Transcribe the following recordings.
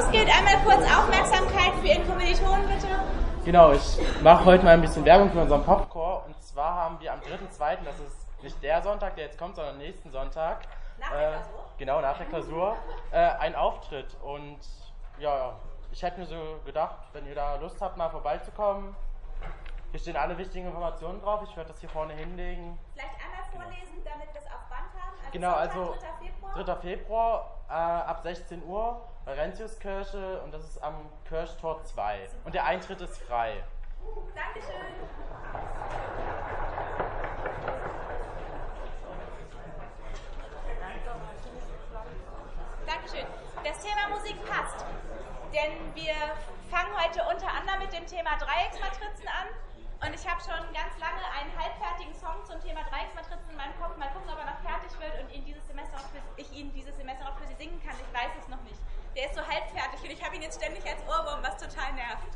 los geht, einmal kurz Aufmerksamkeit für Ihren Kommilitonen, bitte. Genau, ich mache heute mal ein bisschen Werbung für unseren Popcore. Und zwar haben wir am 3.2., das ist nicht der Sonntag, der jetzt kommt, sondern nächsten Sonntag. Nach der Klausur? Genau, nach der Klausur. Einen Auftritt. Und ja, ich hätte mir so gedacht, wenn ihr da Lust habt, mal vorbeizukommen. Hier stehen alle wichtigen Informationen drauf. Ich werde das hier vorne hinlegen. Vielleicht einmal vorlesen, damit wir es auf Band haben. Genau, Sonntag, also 3. Februar. 3. Februar ab 16 Uhr, Laurentiuskirche, und das ist am Kirchtor 2. Und der Eintritt ist frei. Dankeschön. Dankeschön. Das Thema Musik passt, denn wir fangen heute unter anderem mit dem Thema Dreiecksmatrizen an. Und ich habe schon ganz lange einen halbfertigen Song zum Thema Dreiecksmatrizen in meinem Kopf. Mal gucken, ob er noch fertig wird und ich ihn dieses Semester noch für Sie singen kann. Ich weiß es noch nicht. Der ist so halbfertig und ich habe ihn jetzt ständig als Ohrwurm, was total nervt.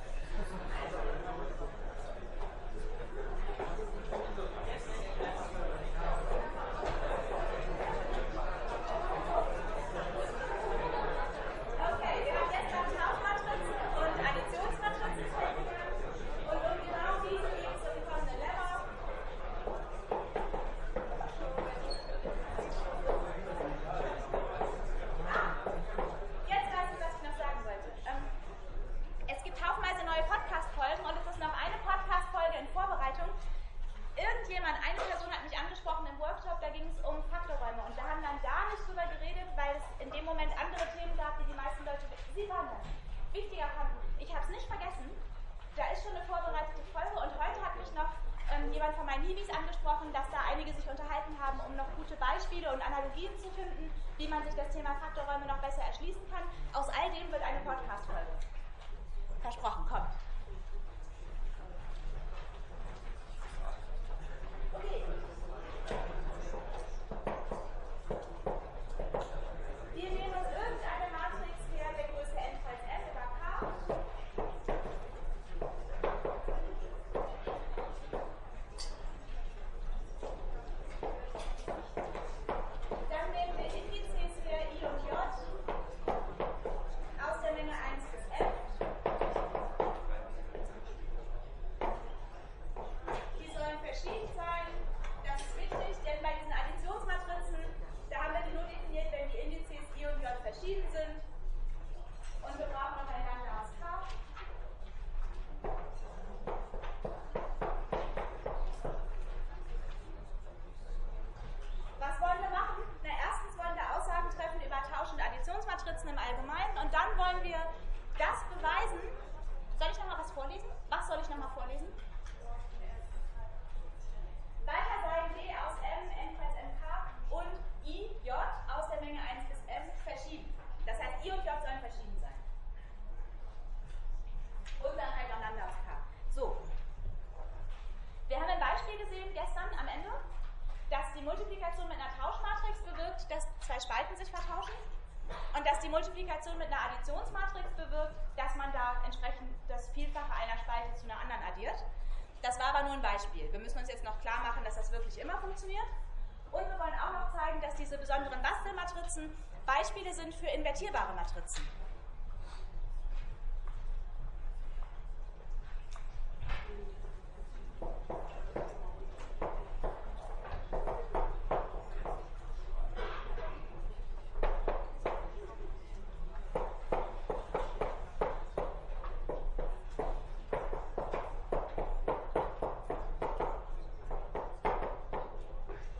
Multiplikation mit einer Additionsmatrix bewirkt, dass man da entsprechend das Vielfache einer Spalte zu einer anderen addiert. Das war aber nur ein Beispiel. Wir müssen uns jetzt noch klar machen, dass das wirklich immer funktioniert. Und wir wollen auch noch zeigen, dass diese besonderen Bastelmatrizen Beispiele sind für invertierbare Matrizen.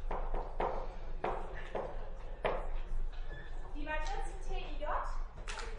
Die Matrizen T, I, J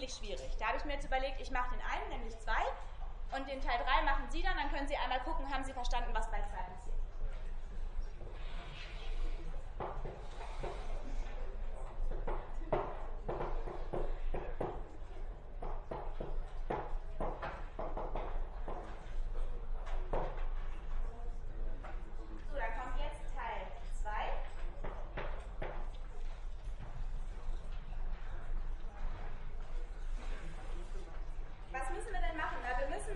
ziemlich schwierig. Da habe ich mir jetzt überlegt, ich mache den einen, nämlich 2, und den Teil 3 machen Sie dann können Sie einmal gucken, haben Sie verstanden, was bei 2 passiert. So, dann kommt jetzt Teil 2. Was müssen wir denn machen? Na,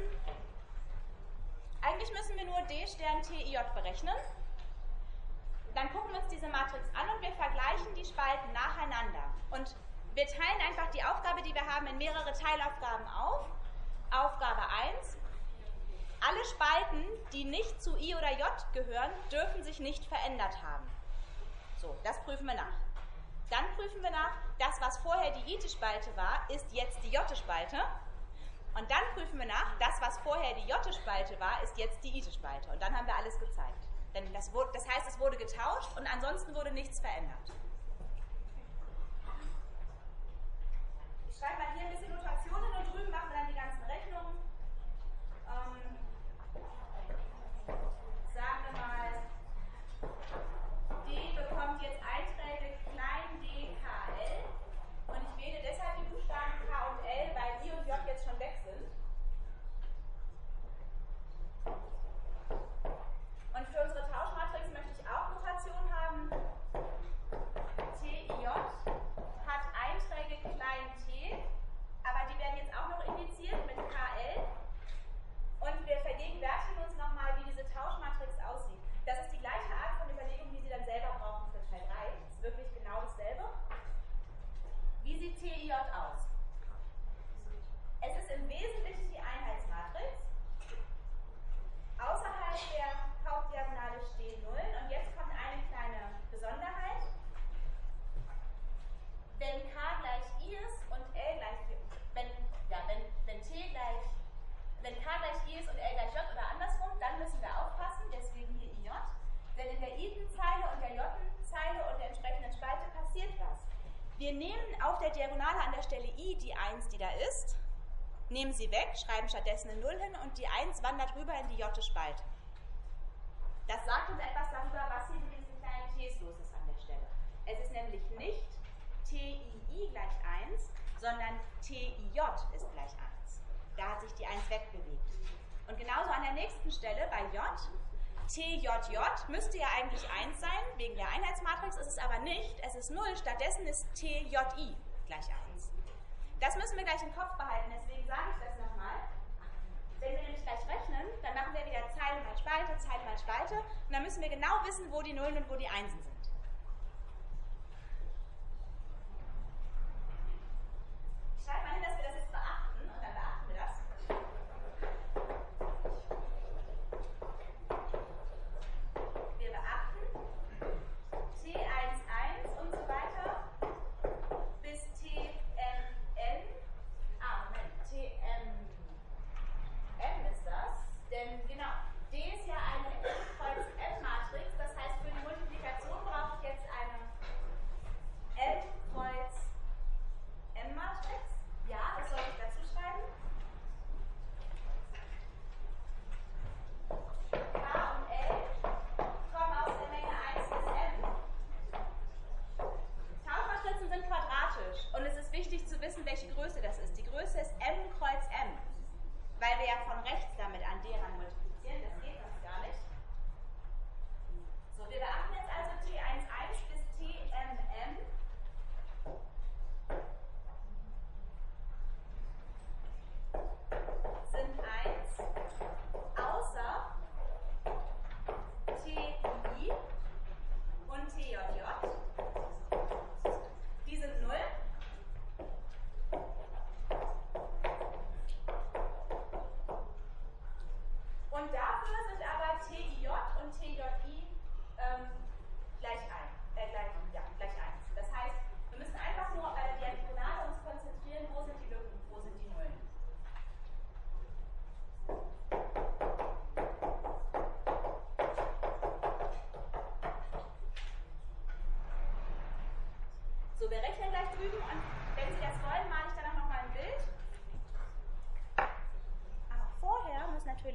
eigentlich müssen wir nur D Stern TIJ berechnen. Dann gucken wir uns diese Matrix an und wir vergleichen die Spalten nacheinander. Und wir teilen einfach die Aufgabe, die wir haben, in mehrere Teilaufgaben auf. Aufgabe 1. Alle Spalten, die nicht zu I oder J gehören, dürfen sich nicht verändert haben. So, das prüfen wir nach. Dann prüfen wir nach, das, was vorher die I-Spalte war, ist jetzt die J-Spalte. Und dann prüfen wir nach, das, was vorher die J-Spalte war, ist jetzt die I-Spalte. Und dann haben wir alles gezeigt. Denn das heißt, es wurde getauscht und ansonsten wurde nichts verändert. Ich schreibe mal hier ein bisschen Notationen und drüben machen wir dann die ganzen Rechnungen. Sagen wir mal, D bekommt jetzt Einträge klein d, k, l. Und ich wähle deshalb die Buchstaben K und L, weil I und J jetzt schon weg sind. Und für unsere Tauschmatrix möchte ich auch Notation haben. TIJ hat Einträge klein t, aber die werden jetzt auch noch indiziert mit KL. Und wir vergegenwärtigen uns nochmal, wie diese Tauschmatrix aussieht. Das ist die gleiche Art von Überlegung, die Sie dann selber brauchen für Teil 3. Das ist wirklich genau dasselbe. Wie sieht TIJ aus? Es ist im Wesentlichen die Einheitsmatrix. Außerhalb der Hauptdiagonale stehen Nullen. Und jetzt kommt eine kleine Besonderheit. Wenn K gleich I ist und L gleich wenn K gleich I ist und L gleich J oder andersrum, dann müssen wir aufpassen, deswegen hier IJ. Denn in der I-Zeile und der J-Zeile und der entsprechenden Spalte passiert was. Wir nehmen auf der Diagonale an der Stelle I die 1, die da ist, nehmen sie weg, schreiben stattdessen eine 0 hin und die 1 wandert rüber in die J-Spalte. Das sagt uns etwas darüber, was hier mit diesen kleinen T's los ist an der Stelle. Es ist nämlich nicht TII gleich 1, sondern TIJ ist gleich 1. Da hat sich die 1 wegbewegt. Und genauso an der nächsten Stelle bei J, TJJ müsste ja eigentlich 1 sein, wegen der Einheitsmatrix ist es aber nicht, es ist 0, stattdessen ist TJI gleich 1. Das müssen wir gleich im Kopf behalten, deswegen sage ich das nochmal. Wenn wir nämlich gleich rechnen, dann machen wir wieder Zeile mal Spalte, und dann müssen wir genau wissen, wo die Nullen und wo die Einsen sind. Ich schreibe mal hin, dass wir das jetzt beachten, und dann beachten wir das. Wir beachten T11 und so weiter bis TMN. TMN ist das. Denn genau, D ist ja eine M-Kreuz-M-Matrix. Das heißt, für die Multiplikation brauche ich jetzt eine M-Kreuz-M-Matrix. Ja, das soll ich dazu schreiben. K und L kommen aus der Menge 1 bis M. Tauschmatrizen sind quadratisch und es ist wichtig zu wissen, welche Größe das ist. Die Größe ist M Kreuz M, weil wir ja von rechts damit an D ran multiplizieren. Das geht sonst gar nicht. So, wir beachten jetzt also T11 bis TMM. Sind 1, außer TI und TJJ. Die sind 0. Und dafür sind aber TIJ und TJI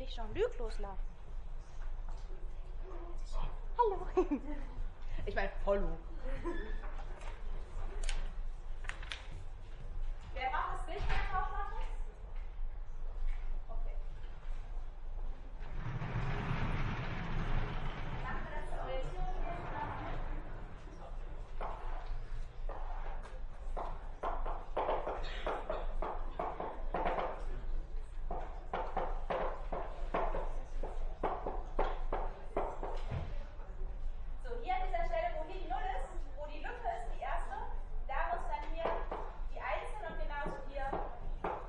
natürlich Jean-Luc loslaufen. Hallo. Ich meine, hallo. Wer braucht das Bild von der Bauchmatte? Okay. Machen wir das zur Orientierung hier? So, hier an dieser Stelle, wo hier die 0 ist, wo die Lücke ist, die erste, da muss dann hier die 1 hin und genauso hier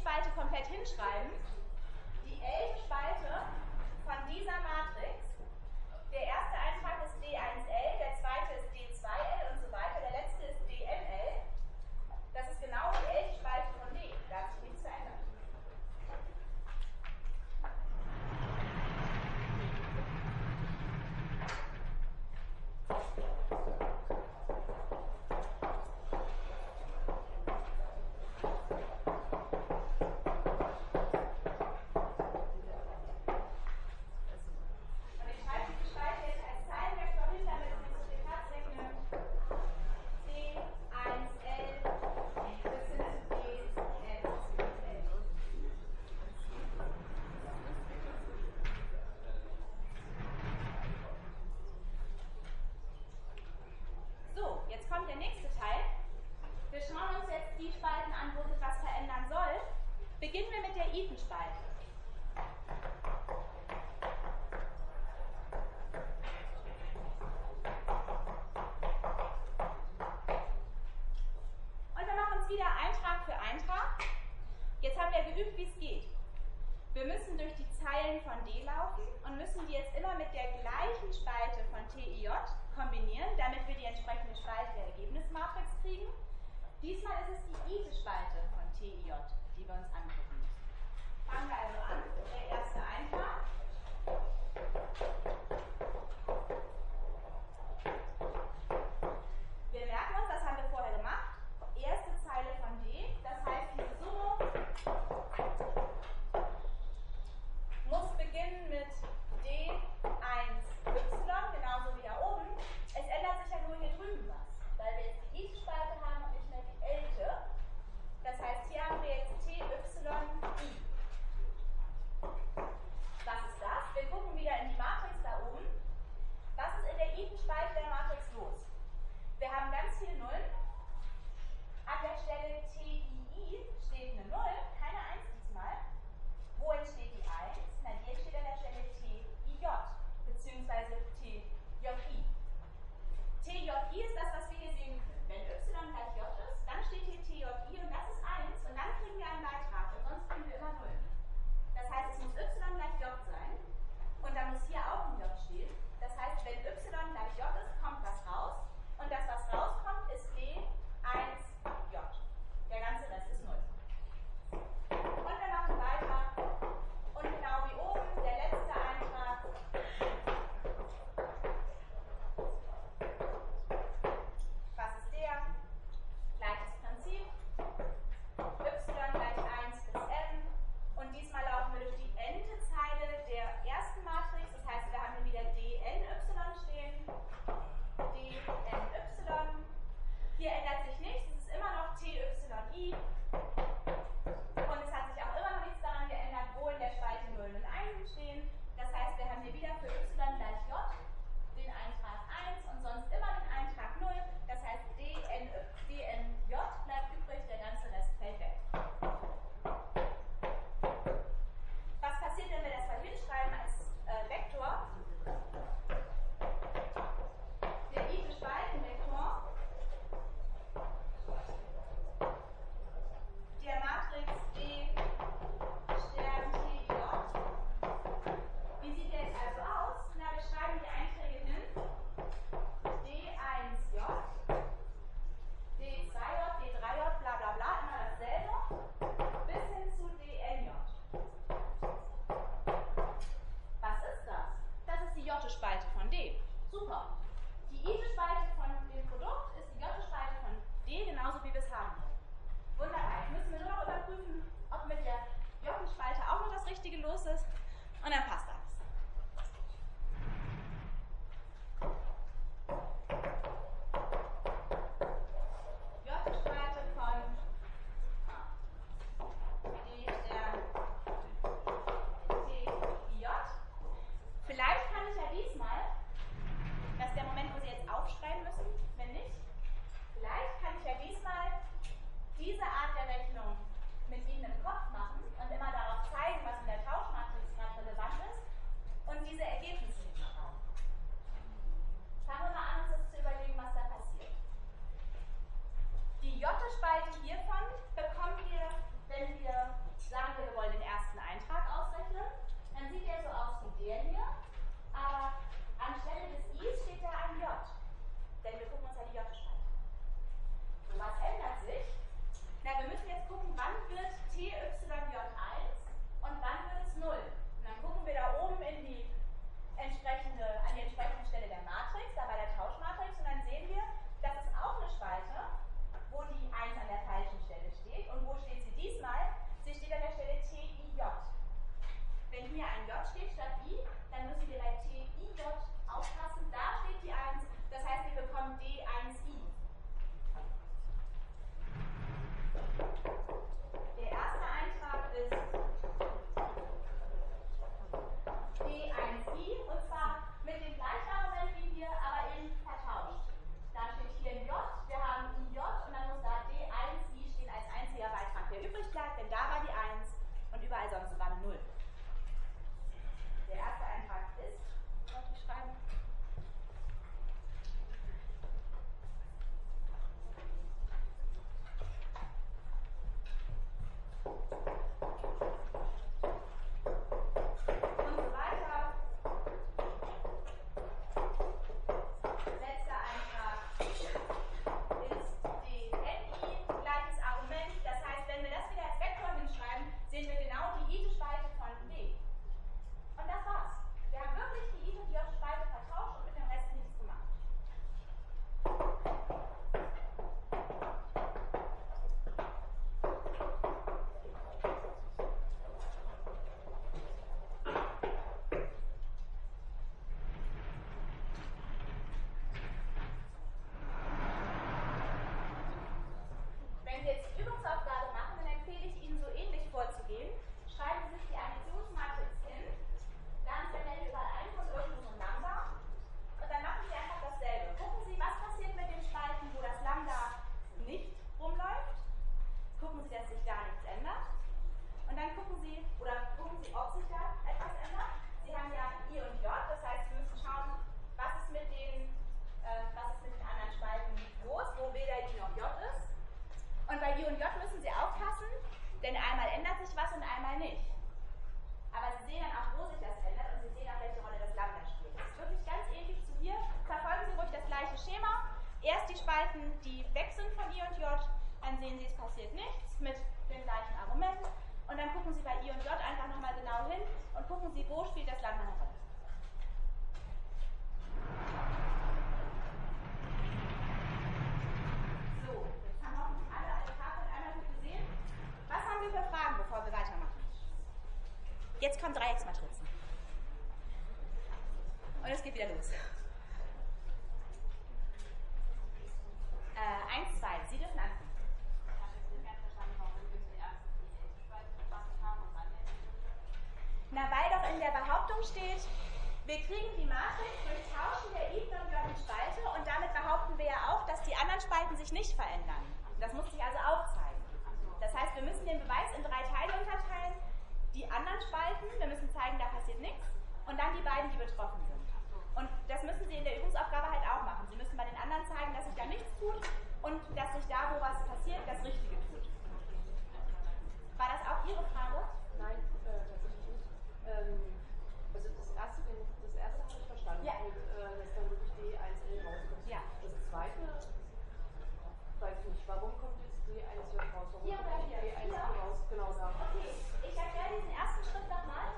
Spalte komplett hinschreiben. Die L Spalte von dieser Matrix, der erste Eintrag ist D1L, der zweite ist D2L und so weiter, der letzte ist DNL. Das ist genau die L Spalte von D, da hat sich nichts verändert. Beginnen wir mit der Iden-Spalte. Und wir machen uns wieder Eintrag für Eintrag. Jetzt haben wir geübt, wie es geht. Wir müssen durch die Zeilen von D laufen und müssen die jetzt immer mit der gleichen Spalte von TIJ kombinieren, damit wir die entsprechende Spalte der Ergebnismatrix kriegen. Diesmal ist es die Ide-Spalte von TIJ, die wir uns angucken müssen. Fangen wir also an. Der erste Eintrag. Wir merken uns, das haben wir vorher gemacht. Erste Zeile von D, das heißt, die Summe muss beginnen mit D1Y, genauso wie da oben. Es ändert sich ja nur hier drüben was, weil wir jetzt die Ide-Spalte haben und nicht mehr die Elte. Das heißt, hier haben wir jetzt TYI. Was ist das? Wir gucken wieder in die Matrix da oben. Was ist in der Iden-Spalte der Matrix los? Wir haben ganz viele Nullen. An der Stelle TII steht eine 0, keine 1 diesmal. Wo entsteht die 1? Na, die entsteht an der Stelle TIJ, beziehungsweise TJI. TJI ist das, was wir hier sehen können. Wenn Y gleich J ist, dann steht hier TJI und das ist 1 und dann kriegen wir einen Beitrag und sonst kriegen wir immer 0. Das heißt, es muss Y gleich J sein und dann muss hier auch ein J stehen. Das heißt, wenn Y gleich J ist, kommt was raus und das, was rauskommt, ist D1J. Der ganze Rest ist 0. Und wir machen weiter und genau wie oben, der letzte Eintrag. Was ist der? Gleiches Prinzip. Y gleich 1 bis n. Und diesmal laufen wir durch die n-te Zeile der ersten Matrix. Das heißt, wir haben hier wieder DNY stehen. DNY. Hier ändert sich nichts. Es ist immer noch TYI. Und es hat sich auch immer noch nichts daran geändert, wo in der Spalte 0 und 1 stehen. Das heißt, wir haben hier wieder für y gleich j den Eintrag 1 und sonst immer den Eintrag 0. Das heißt, DNJ bleibt übrig, der ganze Rest fällt weg. Was passiert, wenn wir das mal hinschreiben als Vektor? Der Ide-Spaltenvektor der Matrix D Stern TJ. Wie sieht der jetzt also aus? Na, wir schreiben die Einträge hin. D1J, D2J, D3J, bla bla bla, immer dasselbe, bis hin zu DNJ. Was ist das? Das ist die J-Spalte von D. Super. Die Ide-Spalte von dem Produkt ist die J-Spalte von D, genauso wie wir es haben. Wunderbar. Jetzt müssen wir nur noch überprüfen, ob mit der J-Spalte auch noch das Richtige los ist. Und dann passt alles. J-Spalte von D Stern TIJ. Vielleicht kann ich ja diesmal, dass der Jetzt kommen Dreiecksmatrizen. Und es geht wieder los. 1, 2, Sie dürfen anfangen. Na, weil doch in der Behauptung steht, wir kriegen die Matrix durch Tauschen der i und j in Spalte und damit behaupten wir ja auch, dass die anderen Spalten sich nicht verändern. Das muss sich also aufzeigen. Das heißt, wir müssen den Beweis in 3 Teile unterteilen. Die anderen Spalten, wir müssen zeigen, da passiert nichts. Und dann die beiden, die betroffen sind. Und das müssen Sie in der Übungsaufgabe halt auch machen. Sie müssen bei den anderen zeigen, dass sich da nichts tut und dass sich da, wo was passiert, das Richtige tut. War das auch Ihre Frage? Nein, tatsächlich nicht. Also das erste habe ich verstanden. Ja. Und dass dann wirklich D1L rauskommt. Ja. Das zweite weiß ich nicht. Warum kommt jetzt D1J raus? Warum Hier oder kommt hier? D1L raus? Genau da. Okay, ich erkläre diesen ersten Schritt nochmal.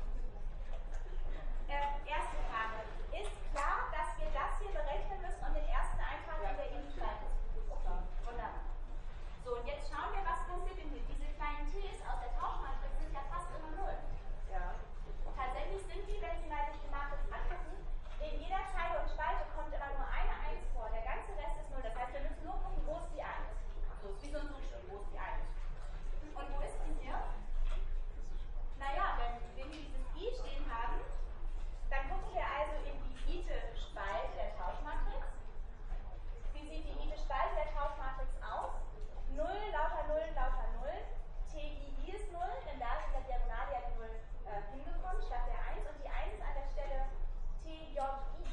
Erste Frage. Ist klar, dass wir das hier berechnen müssen und den ersten Eintrag in der I-Spalte? Okay, wunderbar. So, und jetzt schauen wir, was passiert denn hier. Diese kleinen T's aus der Tauschmatrix sind ja fast immer 0. Ja. Tatsächlich sind die, wenn Sie mal sich die Matrix angucken, in jeder Zeile und Spalte kommt immer nur eine 1 vor. Der ganze Rest ist 0. Das heißt, wir müssen nur gucken, wo ist die 1. So ist wie so ein Suchspiel, wo ist die 1. Und wo ist die hier? Naja, wenn wir dieses I stehen haben, dann gucken wir also in die ite-Spalte der Tauschmatrix. Wie sieht die ite-Spalte der Tauschmatrix aus? 0, lauter 0, lauter 0. TII ist 0, denn da ist in der Diagonale ja die 0 hingekommen, statt der 1. Und die 1 ist an der Stelle TJI.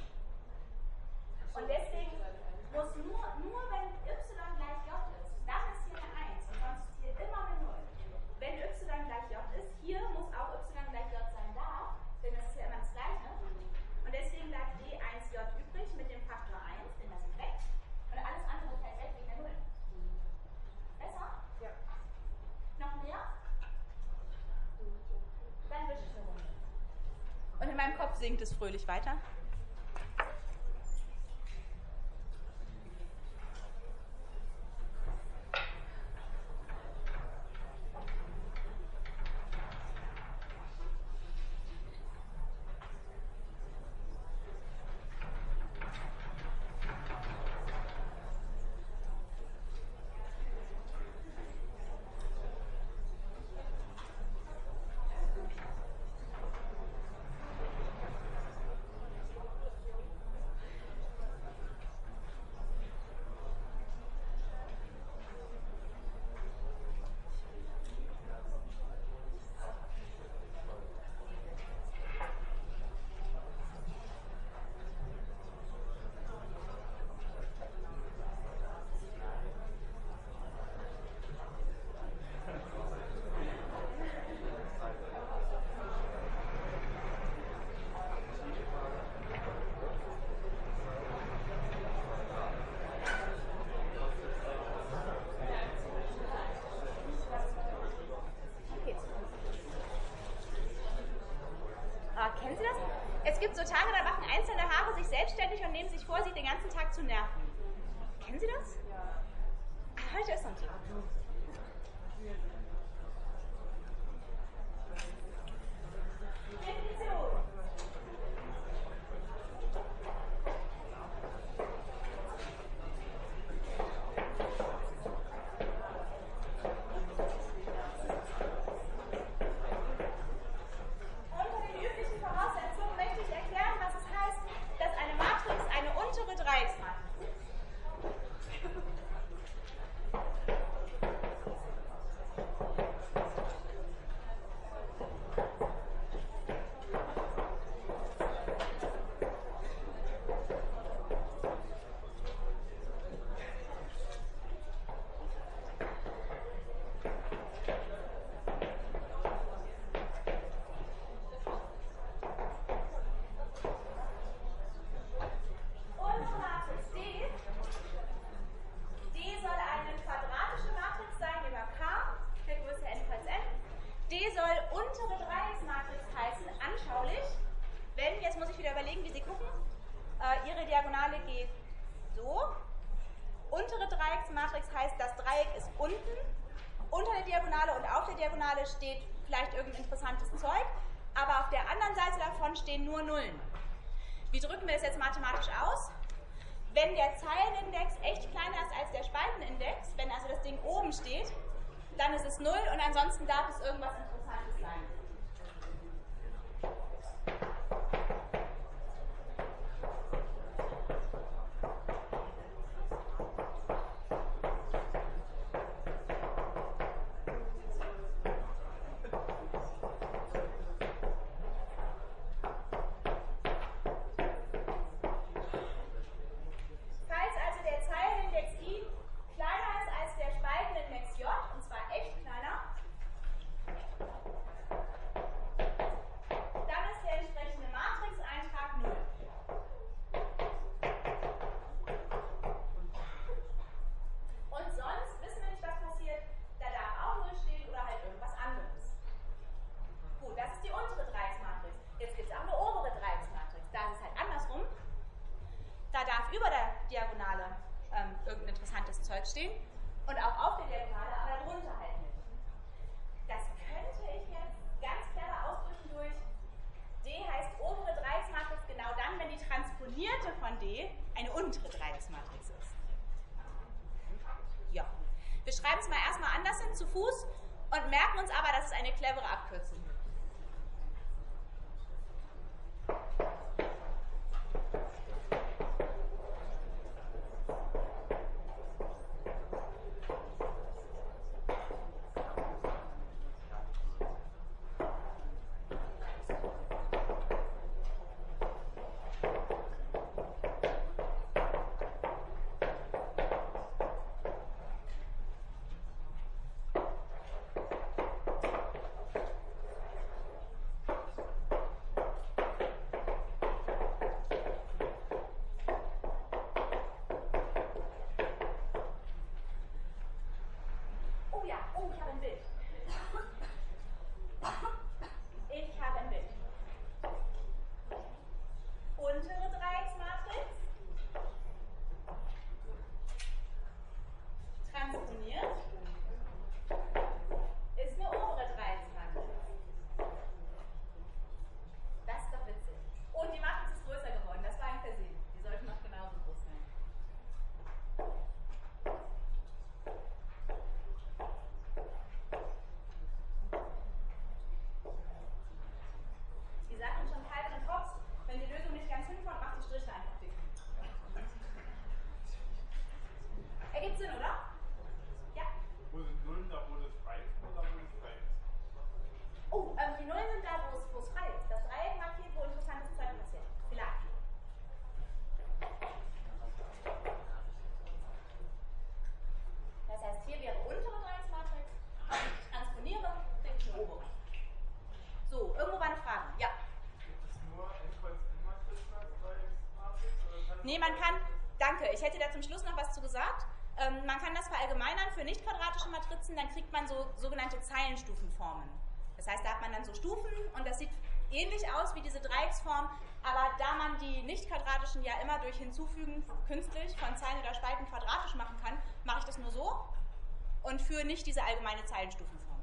Und deswegen muss nur wenn y gleich j ist, dann ist hier eine 1 und sonst ist hier immer eine 0. Wenn y gleich j ist, hier muss auch y gleich j sein da, denn das ist ja immer das Gleiche. Und deswegen bleibt D1j übrig mit dem Faktor 1, den lasse ich weg. Und alles andere fällt weg wegen der 0. Besser? Ja. Noch mehr? Dann wische ich eine Runde. Und in meinem Kopf singt es fröhlich weiter. Kennen Sie das? Es gibt so Tage, da machen einzelne Haare sich selbstständig und nehmen sich vor, sie den ganzen Tag zu nerven. Kennen Sie das? Ja. Heute ist so ein Tag. Definition. Unter den üblichen Voraussetzungen möchte ich erklären, was es heißt, dass eine Matrix eine untere Dreiecksmatrix ist. Unsere Matrix D soll eine quadratische Matrix sein über K, der Größe n kreuz n. D soll untere Dreiecksmatrix heißen, anschaulich. Wenn, jetzt muss ich wieder überlegen, wie Sie gucken, Ihre Diagonale geht so. Untere Dreiecksmatrix heißt, das Dreieck ist unten. Unter der Diagonale und auf der Diagonale steht vielleicht irgendein interessantes Zeug. aber auf der anderen Seite davon stehen nur Nullen. Wie drücken wir es jetzt mathematisch aus? Wenn der Zeilenindex echt kleiner ist als der Spaltenindex, wenn also das Ding oben steht, dann ist es 0 und ansonsten darf es irgendwas Interessantes sein. Stehen und auch auf der Diagonale, aber darunter halt nicht. Das könnte ich jetzt ganz clever ausdrücken durch D heißt obere Dreiecksmatrix genau dann, wenn die transponierte von D eine untere Dreiecksmatrix ist. Ja. Wir schreiben es mal erstmal anders hin zu Fuß und merken uns aber, dass es eine clevere Abkürzung gibt. Nee, man kann, danke, ich hätte da zum Schluss noch was zu gesagt. Man kann das verallgemeinern für nicht quadratische Matrizen, dann kriegt man so sogenannte Zeilenstufenformen. Das heißt, da hat man dann so Stufen und das sieht ähnlich aus wie diese Dreiecksform, aber da man die nicht quadratischen ja immer durch Hinzufügen künstlich von Zeilen oder Spalten quadratisch machen kann, mache ich das nur so und führe nicht diese allgemeine Zeilenstufenform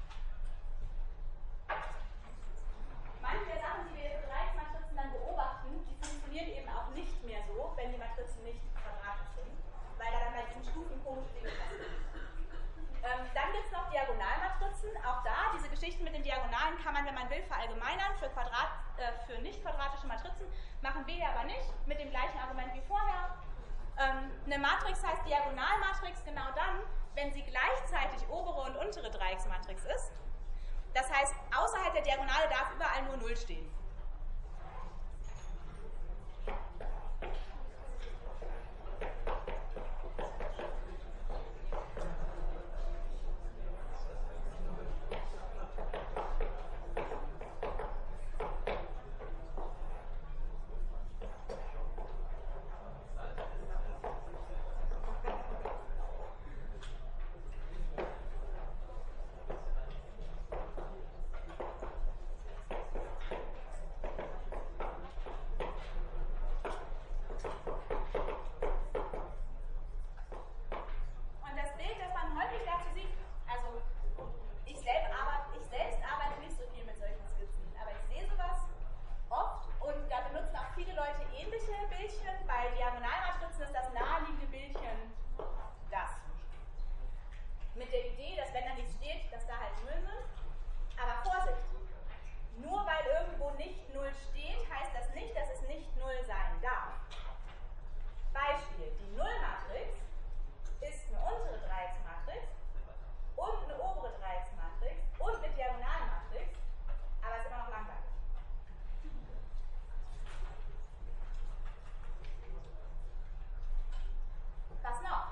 an. Manche der Sachen, die wir für Dreiecksmatrizen dann beobachten, die funktionieren eben auch nicht mehr so, wenn die Matrizen nicht quadratisch sind, weil da dann bei diesen Stufen komische Dinge passieren. Dann gibt es noch Diagonalmatrizen. Auch da, diese Geschichten mit den Diagonalen kann man, wenn man will, verallgemeinern für nicht quadratische Matrizen. Machen wir hier aber nicht, mit dem gleichen Argument wie vorher. Eine Matrix heißt Diagonalmatrix genau dann, wenn sie gleichzeitig obere und untere Dreiecksmatrix ist. Das heißt, außerhalb der Diagonale darf überall nur 0 stehen. Bildchen. Bei Diagonalmatrizen ist das naheliegende Bildchen das. Mit der Idee, dass wenn da nichts steht, dass da halt Nullen sind. Aber Vorsicht! Nur weil irgendwo nicht 0 steht, heißt das nicht, dass es nicht 0 sein darf. Beispiel, die Nullmatrix ist eine untere Dreiecksmatrix und eine obere Dreiecksmatrix und eine Diagonalmatrix, aber ist immer noch langweilig. Was noch?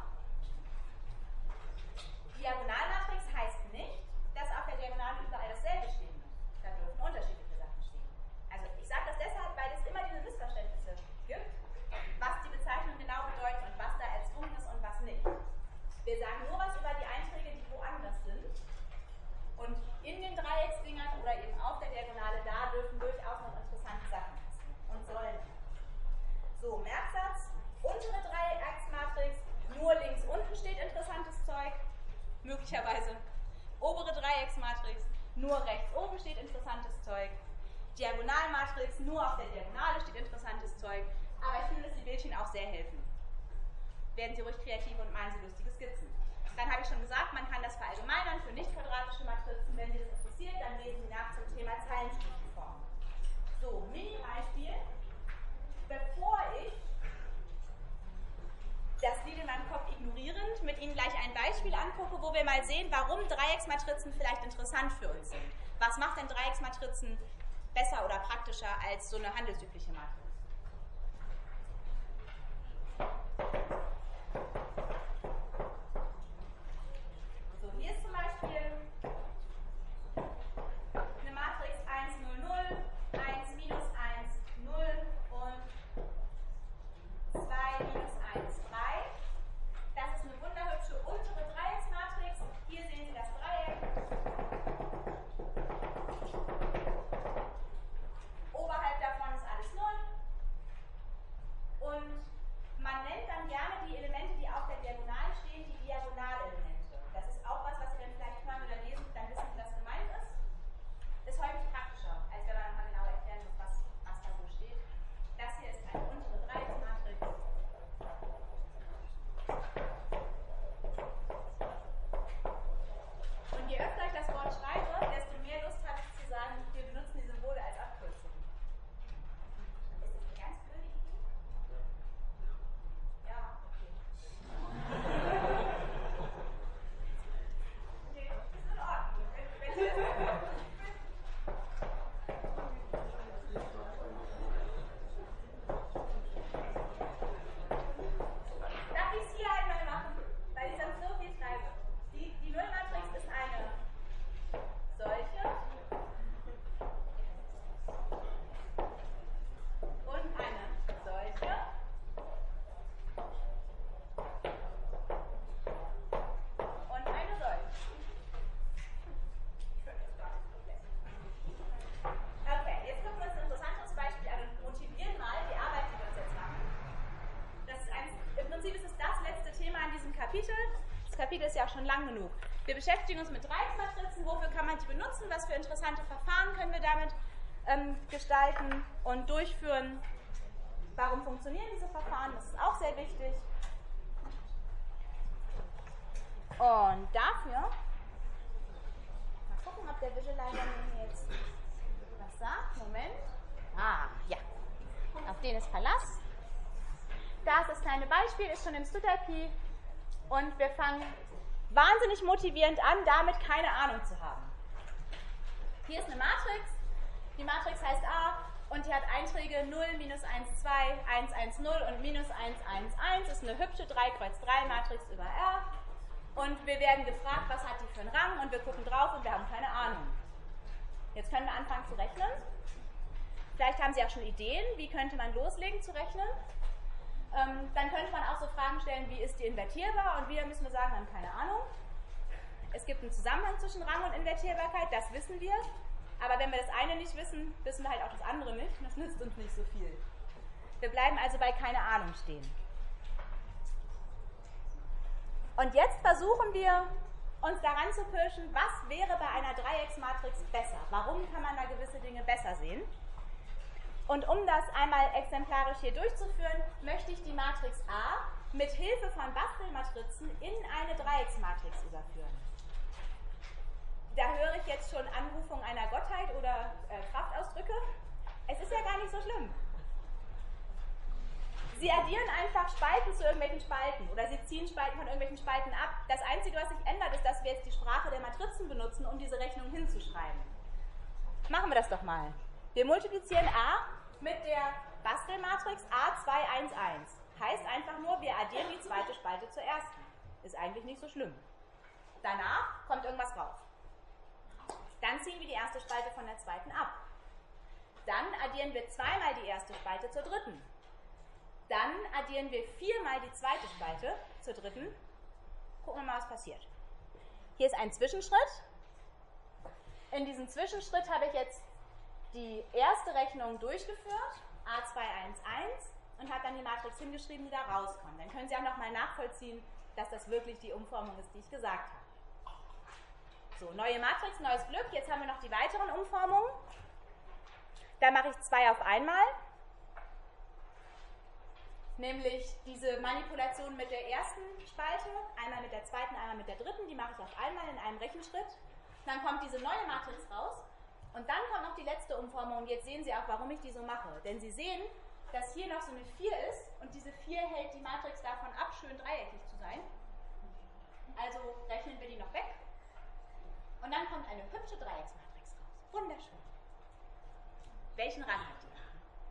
Diagonalmatrix heißt nicht, dass auf der Diagonale überall dasselbe stehen muss. Da dürfen unterschiedliche Sachen stehen. Also ich sage das deshalb, weil es immer diese Missverständnisse gibt, was die Bezeichnungen genau bedeuten und was da erzwungen ist und was nicht. Wir sagen nur was über die Einträge, die woanders sind. Und in den Dreiecksdingern oder eben auf der Diagonale, da dürfen durchaus noch interessante Sachen passieren und sollen. So, Merksatz, untere Dreiecksmatrix, nur links unten steht interessantes Zeug, möglicherweise. Obere Dreiecksmatrix, nur rechts oben steht interessantes Zeug. Diagonalmatrix, nur auf der Diagonale steht interessantes Zeug. Aber ich finde, dass die Bildchen auch sehr helfen. Werden Sie ruhig kreativ und malen Sie lustige Skizzen. Dann habe ich schon gesagt, man kann das verallgemeinern für nicht quadratische Matrizen. Wenn Sie das interessiert, dann lesen Sie nach zum Thema Zeilenstufenform. So, Mini-Beispiel. Bevor ich das Lied in meinem Kopf ignorierend mit Ihnen gleich ein Beispiel angucke, wo wir mal sehen, warum Dreiecksmatrizen vielleicht interessant für uns sind. Was macht denn Dreiecksmatrizen besser oder praktischer als so eine handelsübliche Matrix? So, hier ist zum Beispiel eine Matrix 1, 0, 0, 1, minus 1, 0 und 2, minus 1, 3. Das ist eine wunderhübsche untere Dreiecksmatrix. Hier sehen Sie das Dreieck. Oberhalb davon ist alles 0. Und man nennt dann gerne die Elemente, die auf der Diagonale stehen, die Diagonalelemente. Das ist auch was Sie dann vielleicht hören oder lesen, dann wissen Sie, was gemeint ist. Ist häufig praktischer, als wenn man nochmal genau erklären muss, was da so steht. Das hier ist eine untere Dreiecksmatrix. Und je öfter ich das Wort schreibe, desto mehr Lust habe ich zu sagen, wir benutzen die Symbole als Abkürzung. Ist das eine ganz blöde Idee? Ja, okay. Nee, ist in Ordnung. Darf ich es hier einmal machen? Weil ich sonst so viel schreibe. Die Nullmatrix ist eine solche und eine solche und eine solche. Okay, jetzt gucken wir uns ein interessantes Beispiel an und motivieren mal die Arbeit, die wir uns jetzt machen. Im Prinzip ist es das letzte Thema an diesem Kapitel. Das Kapitel ist ja auch schon lang genug. Wir beschäftigen uns mit Dreiecksmatrizen. Wofür kann man die benutzen? Was für interessante Verfahren können wir damit gestalten und durchführen? Warum funktionieren diese Verfahren? Das ist auch sehr wichtig. Und dafür, mal gucken, ob der Visualizer mir jetzt was sagt. Moment. Ja. Auf den ist Verlass. Das ist das kleine Beispiel, ist schon im Stütterpi. Und wir fangen wahnsinnig motivierend an, damit keine Ahnung zu haben. Hier ist eine Matrix. Die Matrix heißt A und die hat Einträge 0, minus 1, 2, 1, 1, 0 und minus 1, 1, 1. Das ist eine hübsche 3 Kreuz 3 Matrix über R. Und wir werden gefragt, was hat die für einen Rang, und wir gucken drauf und wir haben keine Ahnung. Jetzt können wir anfangen zu rechnen. Vielleicht haben Sie auch schon Ideen, wie könnte man loslegen zu rechnen. Dann könnte man auch so Fragen stellen, wie ist die invertierbar? Und wieder müssen wir sagen, wir haben keine Ahnung. Es gibt einen Zusammenhang zwischen Rang und Invertierbarkeit, das wissen wir. Aber wenn wir das eine nicht wissen, wissen wir halt auch das andere nicht. Und das nützt uns nicht so viel. Wir bleiben also bei keine Ahnung stehen. Und jetzt versuchen wir, uns daran zu pirschen, was wäre bei einer Dreiecksmatrix besser? Warum kann man da gewisse Dinge besser sehen? Und um das einmal exemplarisch hier durchzuführen, möchte ich die Matrix A mit Hilfe von Bastelmatrizen in eine Dreiecksmatrix überführen. Da höre ich jetzt schon Anrufung einer Gottheit oder Kraftausdrücke. Es ist ja gar nicht so schlimm. Sie addieren einfach Spalten zu irgendwelchen Spalten oder Sie ziehen Spalten von irgendwelchen Spalten ab. Das Einzige, was sich ändert, ist, dass wir jetzt die Sprache der Matrizen benutzen, um diese Rechnung hinzuschreiben. Machen wir das doch mal. Wir multiplizieren A mit der Bastelmatrix A211. Heißt einfach nur, wir addieren die zweite Spalte zur ersten. Ist eigentlich nicht so schlimm. Danach kommt irgendwas raus. Dann ziehen wir die erste Spalte von der zweiten ab. Dann addieren wir zweimal die erste Spalte zur dritten. Dann addieren wir viermal die zweite Spalte zur dritten. Gucken wir mal, was passiert. Hier ist ein Zwischenschritt. In diesem Zwischenschritt habe ich jetzt die erste Rechnung durchgeführt, A211, und habe dann die Matrix hingeschrieben, die da rauskommt. Dann können Sie auch nochmal nachvollziehen, dass das wirklich die Umformung ist, die ich gesagt habe. So, neue Matrix, neues Glück. Jetzt haben wir noch die weiteren Umformungen. Da mache ich 2 auf einmal. Nämlich diese Manipulation mit der ersten Spalte, einmal mit der zweiten, einmal mit der dritten, die mache ich auf einmal in einem Rechenschritt. Dann kommt diese neue Matrix raus und dann kommt noch die letzte Umformung. Und jetzt sehen Sie auch, warum ich die so mache. Denn Sie sehen, dass hier noch so eine 4 ist und diese 4 hält die Matrix davon ab, schön dreieckig zu sein. Also rechnen wir die noch weg. Und dann kommt eine hübsche Dreiecksmatrix raus. Wunderschön. Welchen Rang hat die?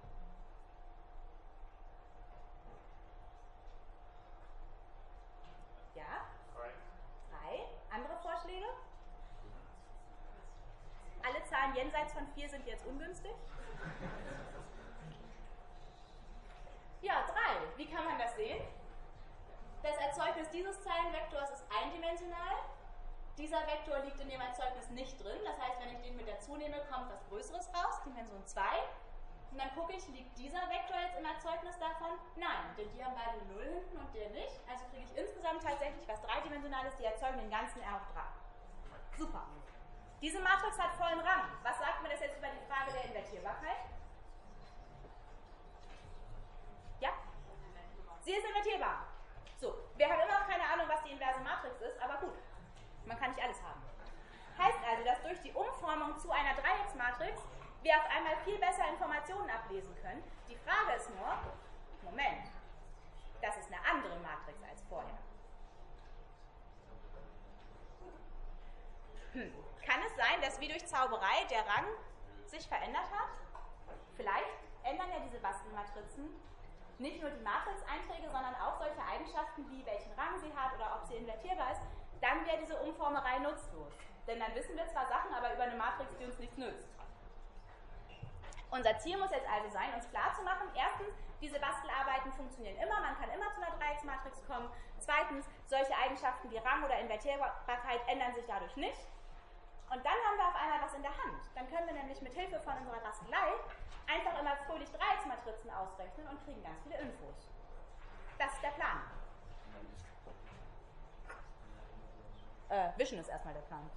Ja? 3. Andere Vorschläge? Alle Zahlen jenseits von 4 sind jetzt ungünstig. Ja, 3. Wie kann man das sehen? Das Erzeugnis dieses Zeilenvektors ist eindimensional. Dieser Vektor liegt in dem Erzeugnis nicht drin. Das heißt, wenn ich den mit dazu nehme, kommt was Größeres raus, Dimension 2. Und dann gucke ich, liegt dieser Vektor jetzt im Erzeugnis davon? Nein, denn die haben beide 0 hinten und der nicht. Also kriege ich insgesamt tatsächlich was Dreidimensionales, die erzeugen den ganzen R hoch 3. Super. Diese Matrix hat vollen Rang. Was sagt mir das jetzt über die Frage der Invertierbarkeit? Ja? Sie ist invertierbar. So, wir haben immer noch keine Ahnung, was die inverse Matrix ist, aber gut, man kann nicht alles haben. Heißt also, dass durch die Umformung zu einer Dreiecksmatrix wir auf einmal viel besser Informationen ablesen können. Die Frage ist nur, Moment, das ist eine andere Matrix als vorher. Kann es sein, dass wie durch Zauberei der Rang sich verändert hat? Vielleicht ändern ja diese Bastelmatrizen nicht nur die Matrix-Einträge, sondern auch solche Eigenschaften wie welchen Rang sie hat oder ob sie invertierbar ist. Dann wäre diese Umformerei nutzlos. Denn dann wissen wir zwar Sachen, aber über eine Matrix, die uns nichts nützt. Unser Ziel muss jetzt also sein, uns klarzumachen, erstens, diese Bastelarbeiten funktionieren immer, man kann immer zu einer Dreiecksmatrix kommen. Zweitens, solche Eigenschaften wie Rang oder Invertierbarkeit ändern sich dadurch nicht. Und dann haben wir auf einmal was in der Hand. Dann können wir nämlich mit Hilfe von unserer Bastelei einfach immer fröhlich Dreiecksmatrizen ausrechnen und kriegen ganz viele Infos. Das ist der Plan. Vision ist erstmal der Plan.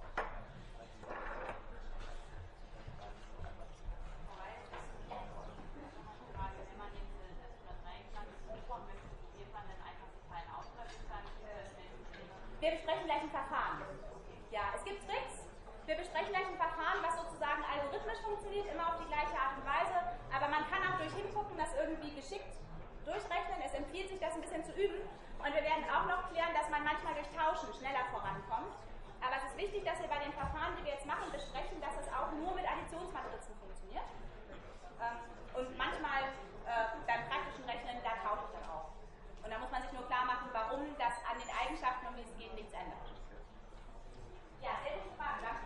Wir besprechen gleich ein Verfahren. Ja, es gibt Tricks. Wir besprechen gleich ein Verfahren, was sozusagen algorithmisch funktioniert, immer auf die gleiche Art und Weise. Aber man kann auch durch Hingucken das irgendwie geschickt durchrechnen. Es empfiehlt sich, das ein bisschen zu üben. Und wir werden auch noch klären, dass man manchmal durch Tauschen schneller vorankommt. Aber es ist wichtig, dass wir bei den Verfahren, die wir jetzt machen, besprechen, dass es auch nur mit Additionsmatrizen funktioniert. Und manchmal beim praktischen Rechnen, da tausche ich dann auch. Und da muss man sich nur klar machen, warum das an den Eigenschaften, um die es geht, nichts ändert. Ja, sehr gute Frage, danke.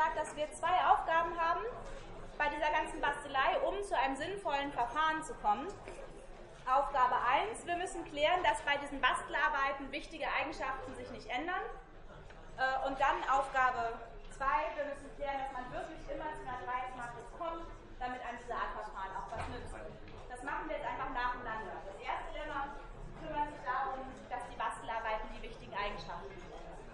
hat, dass wir 2 Aufgaben haben bei dieser ganzen Bastelei, um zu einem sinnvollen Verfahren zu kommen. Aufgabe 1, wir müssen klären, dass bei diesen Bastelarbeiten wichtige Eigenschaften sich nicht ändern. Und dann Aufgabe 2, wir müssen klären, dass man wirklich immer zu einer Dreiecksmatrix kommt, damit einem diese Art Verfahren auch was nützt. Das machen wir jetzt einfach nacheinander. Das erste Lemma kümmert sich darum, dass die Bastelarbeiten die wichtigen Eigenschaften haben.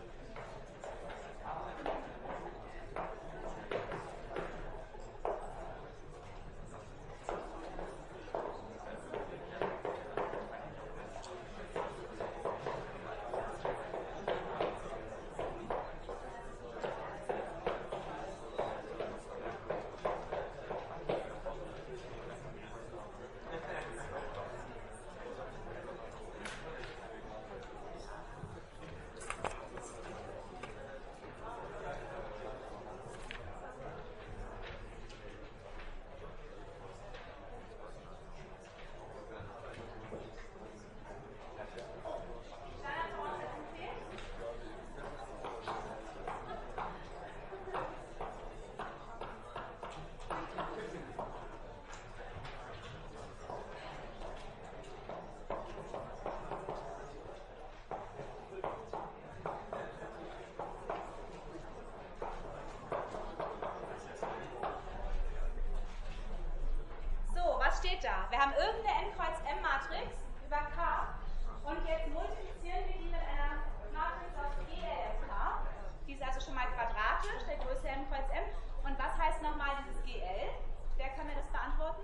Wir haben irgendeine n Kreuz M-Matrix über K und jetzt multiplizieren wir die mit einer Matrix aus GLFK. Die ist also schon mal quadratisch, der Größe m Kreuz M. Und was heißt nochmal dieses GL? Wer kann mir das beantworten?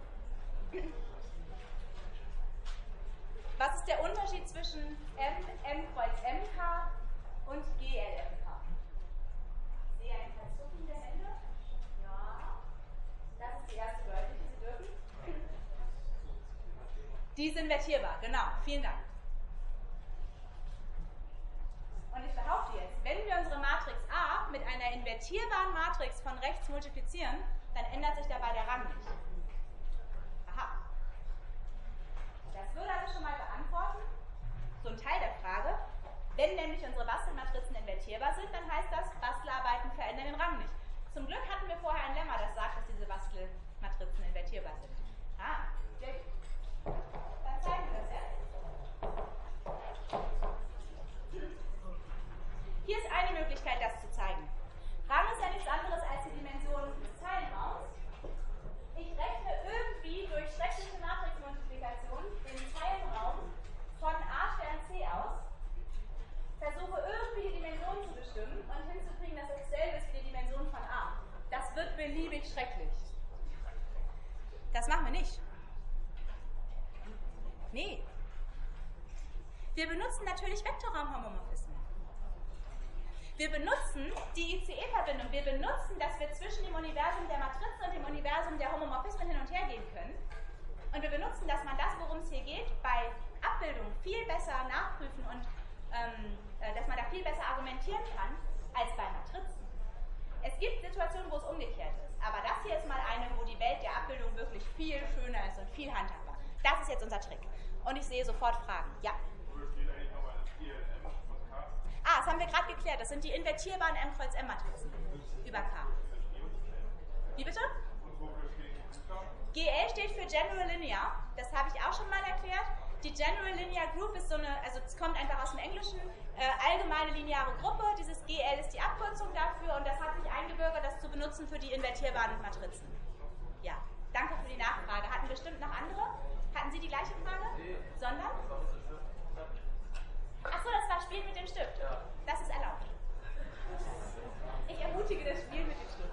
Was ist der Unterschied zwischen M Kreuz MK und GLFK? Ich sehe ein paar Zucken der Hände. Ja, das ist die erste deutliche. Sie dürfen. Die ist invertierbar, genau. Vielen Dank. Und ich behaupte jetzt, wenn wir unsere Matrix A mit einer invertierbaren Matrix von rechts multiplizieren, dann ändert sich dabei der Rang nicht. Aha. Das würde also schon mal beantworten, so ein Teil der Frage. Wenn nämlich unsere Bastelmatrizen invertierbar sind, dann heißt das, Bastelarbeiten verändern den Rang nicht. Zum Glück hatten wir vorher ein Lemma, das sagt, dass diese Bastelmatrizen invertierbar sind. Ah, sehr gut. Dann zeigen wir das jetzt. Hier ist eine Möglichkeit, das zu zeigen. Rang ist ja nichts anderes als die Dimension des Zeilenraums. Ich rechne irgendwie durch schreckliche Matrixmultiplikation den Zeilenraum von A Stern C aus, versuche irgendwie die Dimension zu bestimmen und hinzukriegen, dass es dasselbe ist wie die Dimension von A. Das wird beliebig schrecklich. Das machen wir nicht. Nee. Wir benutzen natürlich Vektorraumhomomorphismen. Wir benutzen die ICE-Verbindung. Wir benutzen, dass wir zwischen dem Universum der Matrizen und dem Universum der Homomorphismen hin und her gehen können. Und wir benutzen, dass man das, worum es hier geht, bei Abbildung viel besser nachprüfen und dass man da viel besser argumentieren kann, als bei Matrizen. Es gibt Situationen, wo es umgekehrt ist. Aber das hier ist mal eine, wo die Welt der Abbildung wirklich viel schöner ist und viel handhabbar. Das ist jetzt unser Trick. Und ich sehe sofort Fragen. Ja? Ah, das haben wir gerade geklärt. Das sind die invertierbaren M-Kreuz-M-Matrizen über K. Wie bitte? GL steht für General Linear. Das habe ich auch schon mal erklärt. Die General Linear Group ist so eine, also es kommt einfach aus dem Englischen, allgemeine lineare Gruppe. Dieses GL ist die Abkürzung dafür und das hat sich eingebürgert, das zu benutzen für die invertierbaren Matrizen. Ja, danke für die Nachfrage. Hatten bestimmt noch andere? Hatten Sie die gleiche Frage? Sondern? Achso, das war Spiel mit dem Stift. Das ist erlaubt. Ich ermutige das Spiel mit dem Stift.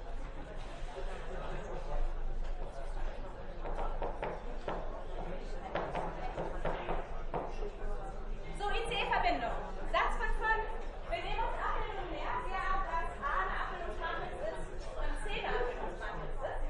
So, ICE-Verbindung. Satz von 5. Wir nehmen uns Abbildung mehr, sehr ab, dass A eine Abbildungsmatrix ist und C eine Abbildungsmatrix ist.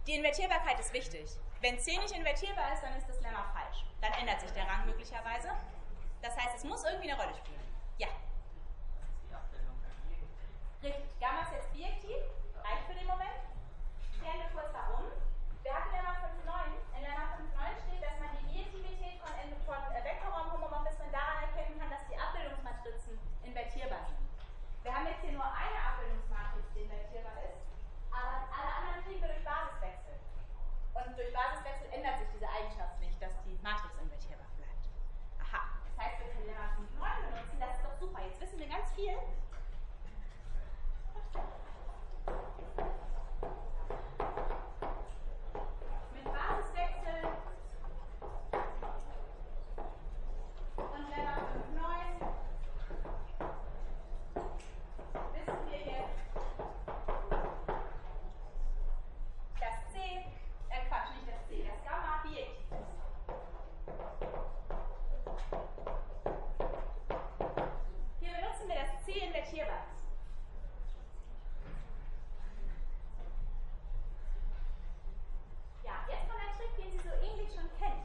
Die Invertierbarkeit ist wichtig. Wenn C nicht invertierbar ist, dann ist das Lemma falsch. Dann ändert sich der Rang möglicherweise. Das heißt, es muss irgendwie eine Rolle spielen. Ja. Richtig. Gamma ist jetzt bijektiv. Reicht für den Moment. Klären wir kurz warum. Wir hatten Lemma 5.9. In Lemma 5.9 steht, dass man die Bijektivität von Vektorraumhomomorphismen daran erkennen kann, dass die Abbildungsmatrizen invertierbar sind. Wir haben jetzt hier nur eine Abbildungsmatrix, die invertierbar ist, aber alle anderen kriegen wir durch Basiswechsel. Und durch Basiswechsel ändert sich diese Eigenschaft nicht, dass die Matrix invertierbar bleibt. Aha, das heißt, wir können Lemma 5.9 benutzen, das ist doch super. Jetzt wissen wir ganz viel. Mit Basiswechsel und Lemma 5.9 wissen wir jetzt, dass C, Quatsch, nicht das C, das Gamma bijektiv ist. Hier benutzen wir das C invertierbar ist. Ja, jetzt kommt ein Trick, den Sie so ähnlich schon kennen.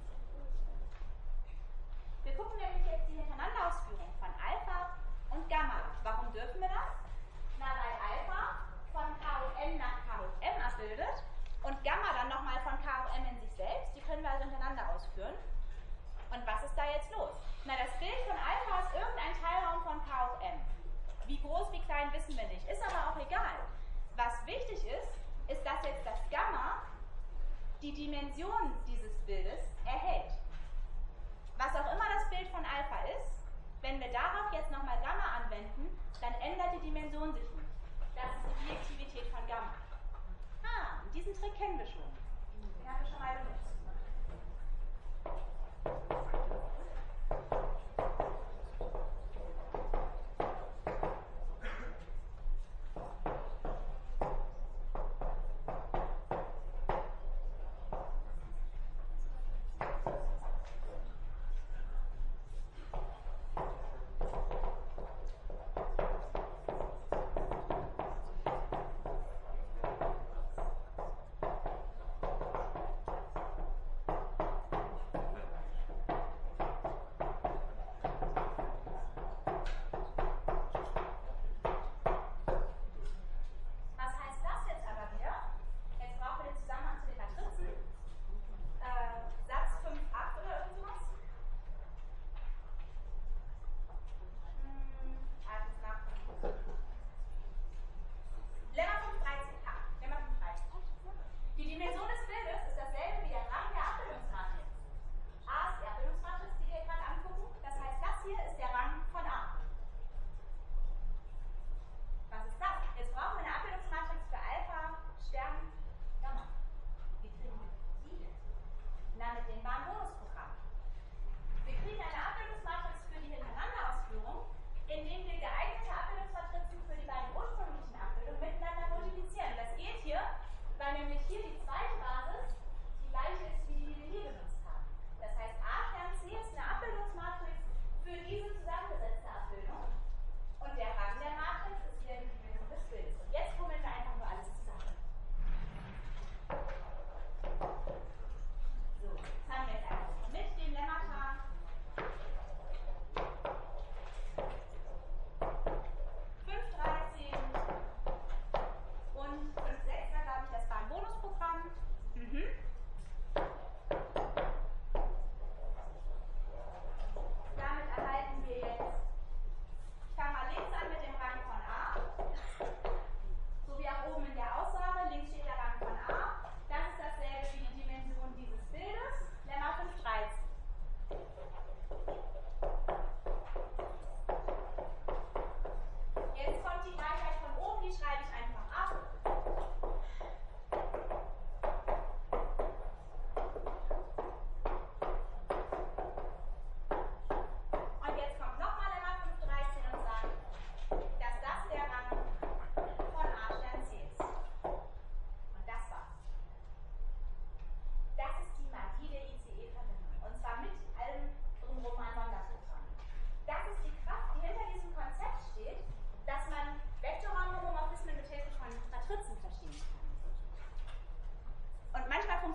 Wir gucken nämlich jetzt die Hintereinanderausführung von Alpha und Gamma an. Warum dürfen wir das? Na, weil Alpha von K hoch n nach K hoch m abbildet und Gamma dann nochmal von K hoch m in sich selbst. Die können wir also hintereinander ausführen. Und was ist da jetzt los? Na, das Bild von Alpha ist irgendein Teilraum von K hoch m. Wie groß, wie klein, wissen wir nicht. Ist aber auch egal. Was wichtig ist, ist, dass jetzt das Gamma die Dimension dieses Bildes erhält. Was auch immer das Bild von Alpha ist, wenn wir darauf jetzt nochmal Gamma anwenden, dann ändert die Dimension sich nicht. Das ist die Bijektivität von Gamma. Ah, diesen Trick kennen wir schon. Den haben wir schon mal benutzt.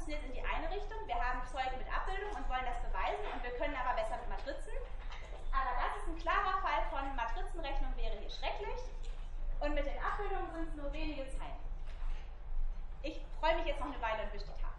funktioniert in die eine Richtung. Wir haben Zeug mit Abbildung und wollen das beweisen und wir können aber besser mit Matrizen. Aber das ist ein klarer Fall von Matrizenrechnung wäre hier schrecklich und mit den Abbildungen sind es nur wenige Zeilen. Ich freue mich jetzt noch eine Weile und wische die Tafel.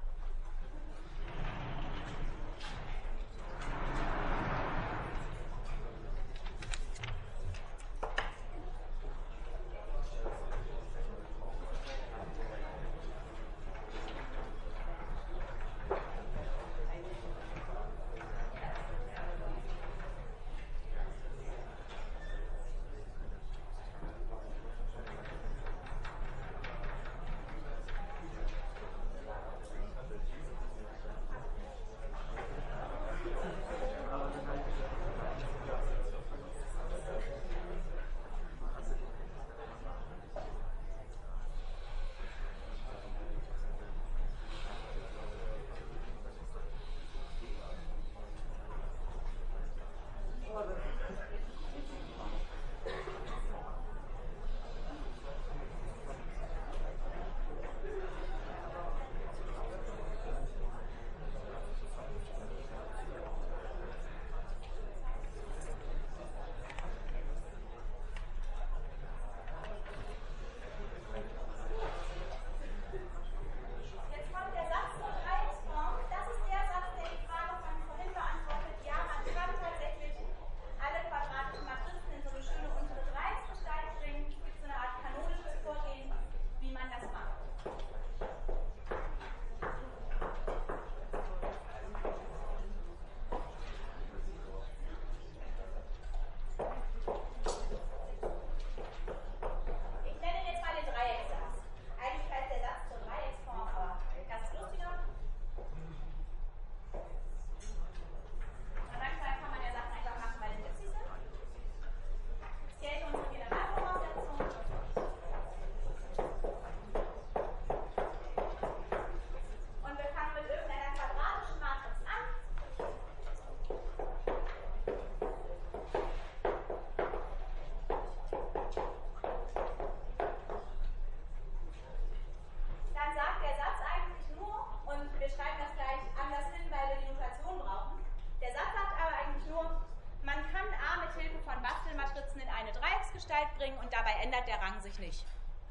Und dabei ändert der Rang sich nicht.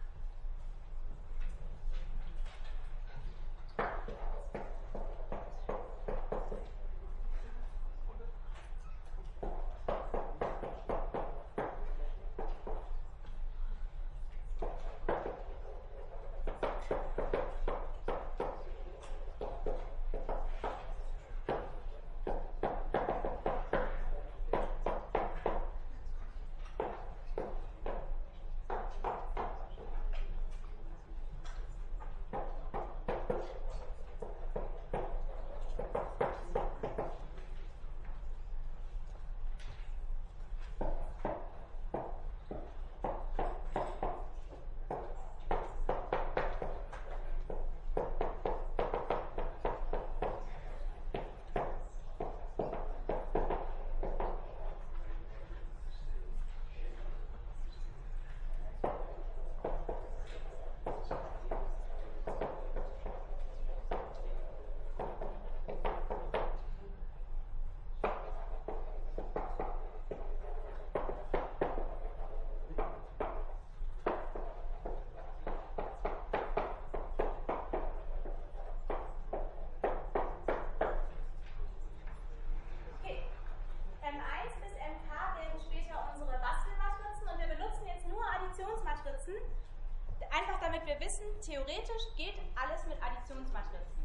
Einfach damit wir wissen, theoretisch geht alles mit Additionsmatrizen.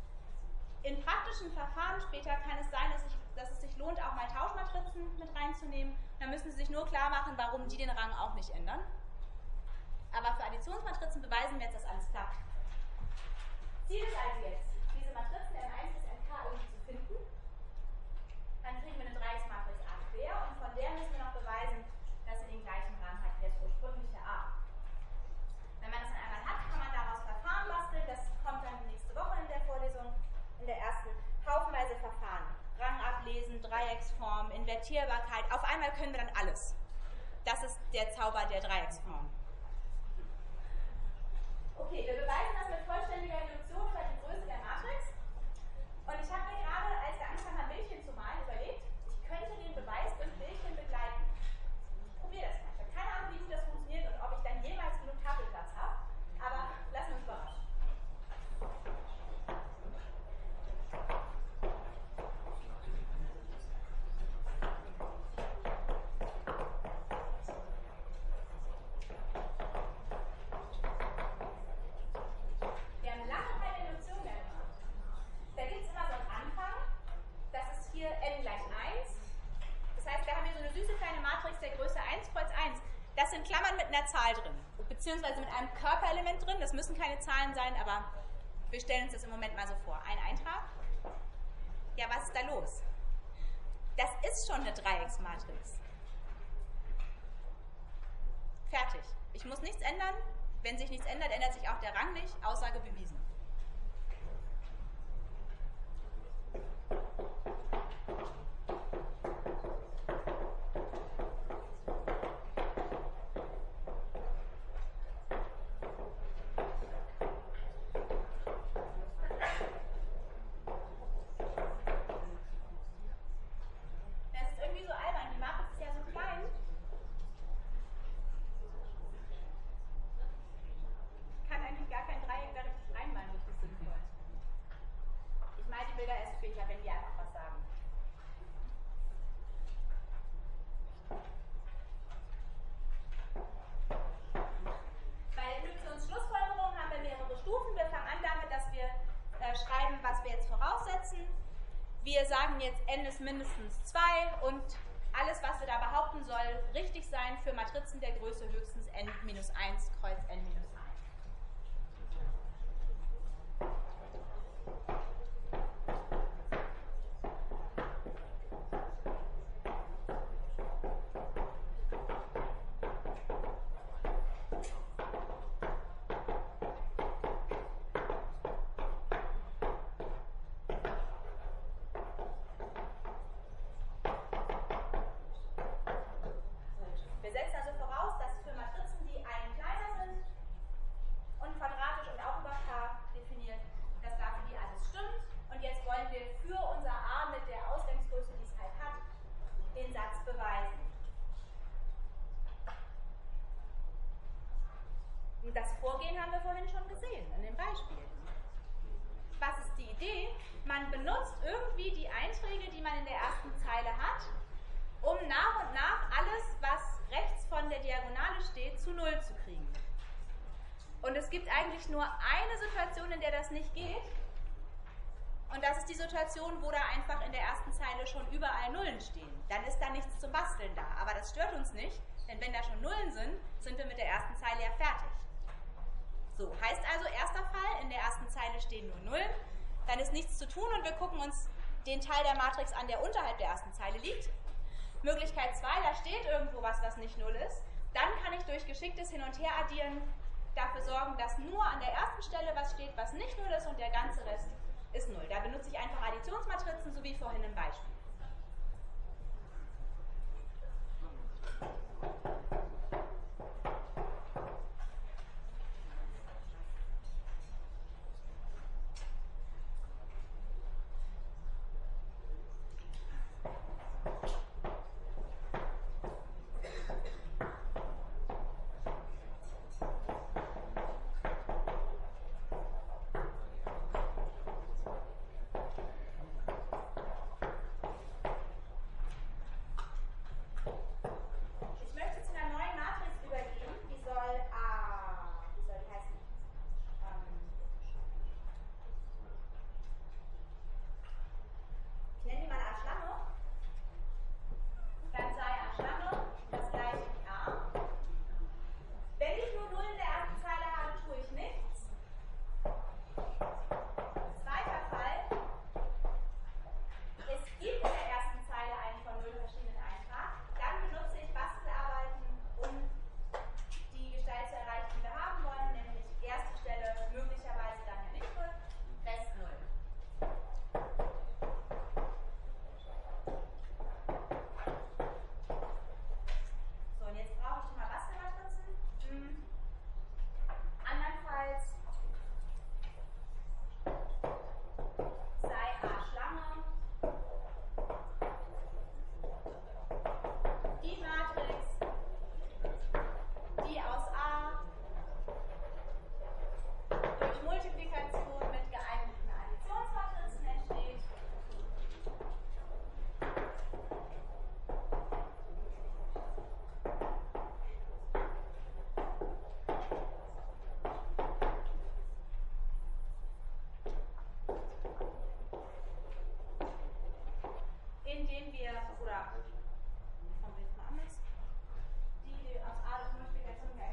In praktischen Verfahren später kann es sein, dass es sich lohnt, auch mal Tauschmatrizen mit reinzunehmen. Da müssen Sie sich nur klar machen, warum die den Rang auch nicht ändern. Aber für Additionsmatrizen beweisen wir jetzt, dass alles klappt. Ziel ist also jetzt, diese Matrizen M1 bis Mk irgendwie zu finden. Dann kriegen wir eine Dreiecksmatrix A quer und von der müssen wir noch beweisen, dass sie den gleichen Rang hat wie das ursprüngliche A. Wenn man das dann einmal hat, kann man daraus Verfahren basteln. Das kommt dann nächste Woche in der Vorlesung, in der ersten. Haufenweise Verfahren. Rang ablesen, Dreiecksform, Invertierbarkeit. Auf einmal können wir dann alles. Das ist der Zauber der Dreiecksform. Okay, wir beweisen das mit vollständiger Reduktion über die Größe der Matrix. mit einer Zahl drin, beziehungsweise mit einem Körperelement drin. Das müssen keine Zahlen sein, aber wir stellen uns das im Moment mal so vor. Ein Eintrag. Ja, was ist da los? Das ist schon eine Dreiecksmatrix. Fertig. Ich muss nichts ändern. Wenn sich nichts ändert, ändert sich auch der Rang nicht. Aussage bewiesen. Wir sagen jetzt n ist mindestens 2 und alles, was wir da behaupten, soll richtig sein für Matrizen der Größe höchstens n-1 kreuz n-1. Das Vorgehen haben wir vorhin schon gesehen, in dem Beispiel. Was ist die Idee? Man benutzt irgendwie die Einträge, die man in der ersten Zeile hat, um nach und nach alles, was rechts von der Diagonale steht, zu 0 zu kriegen. Und es gibt eigentlich nur eine Situation, in der das nicht geht. Und das ist die Situation, wo da einfach in der ersten Zeile schon überall Nullen stehen. Dann ist da nichts zum Basteln da. Aber das stört uns nicht, denn wenn da schon Nullen sind, sind wir mit der ersten Zeile ja fertig. So, heißt also, erster Fall, in der ersten Zeile stehen nur Nullen, dann ist nichts zu tun und wir gucken uns den Teil der Matrix an, der unterhalb der ersten Zeile liegt. Möglichkeit 2, da steht irgendwo was, was nicht 0 ist. Dann kann ich durch geschicktes Hin- und Heraddieren dafür sorgen, dass nur an der ersten Stelle was steht, was nicht 0 ist und der ganze Rest ist 0. Da benutze ich einfach Additionsmatrizen, so wie vorhin im Beispiel. Indem wir, oder formulieren wir es mal anders, die aus A durch Multiplikation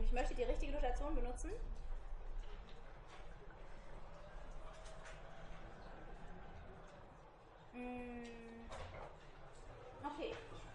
ich möchte die richtige Notation benutzen. Okay.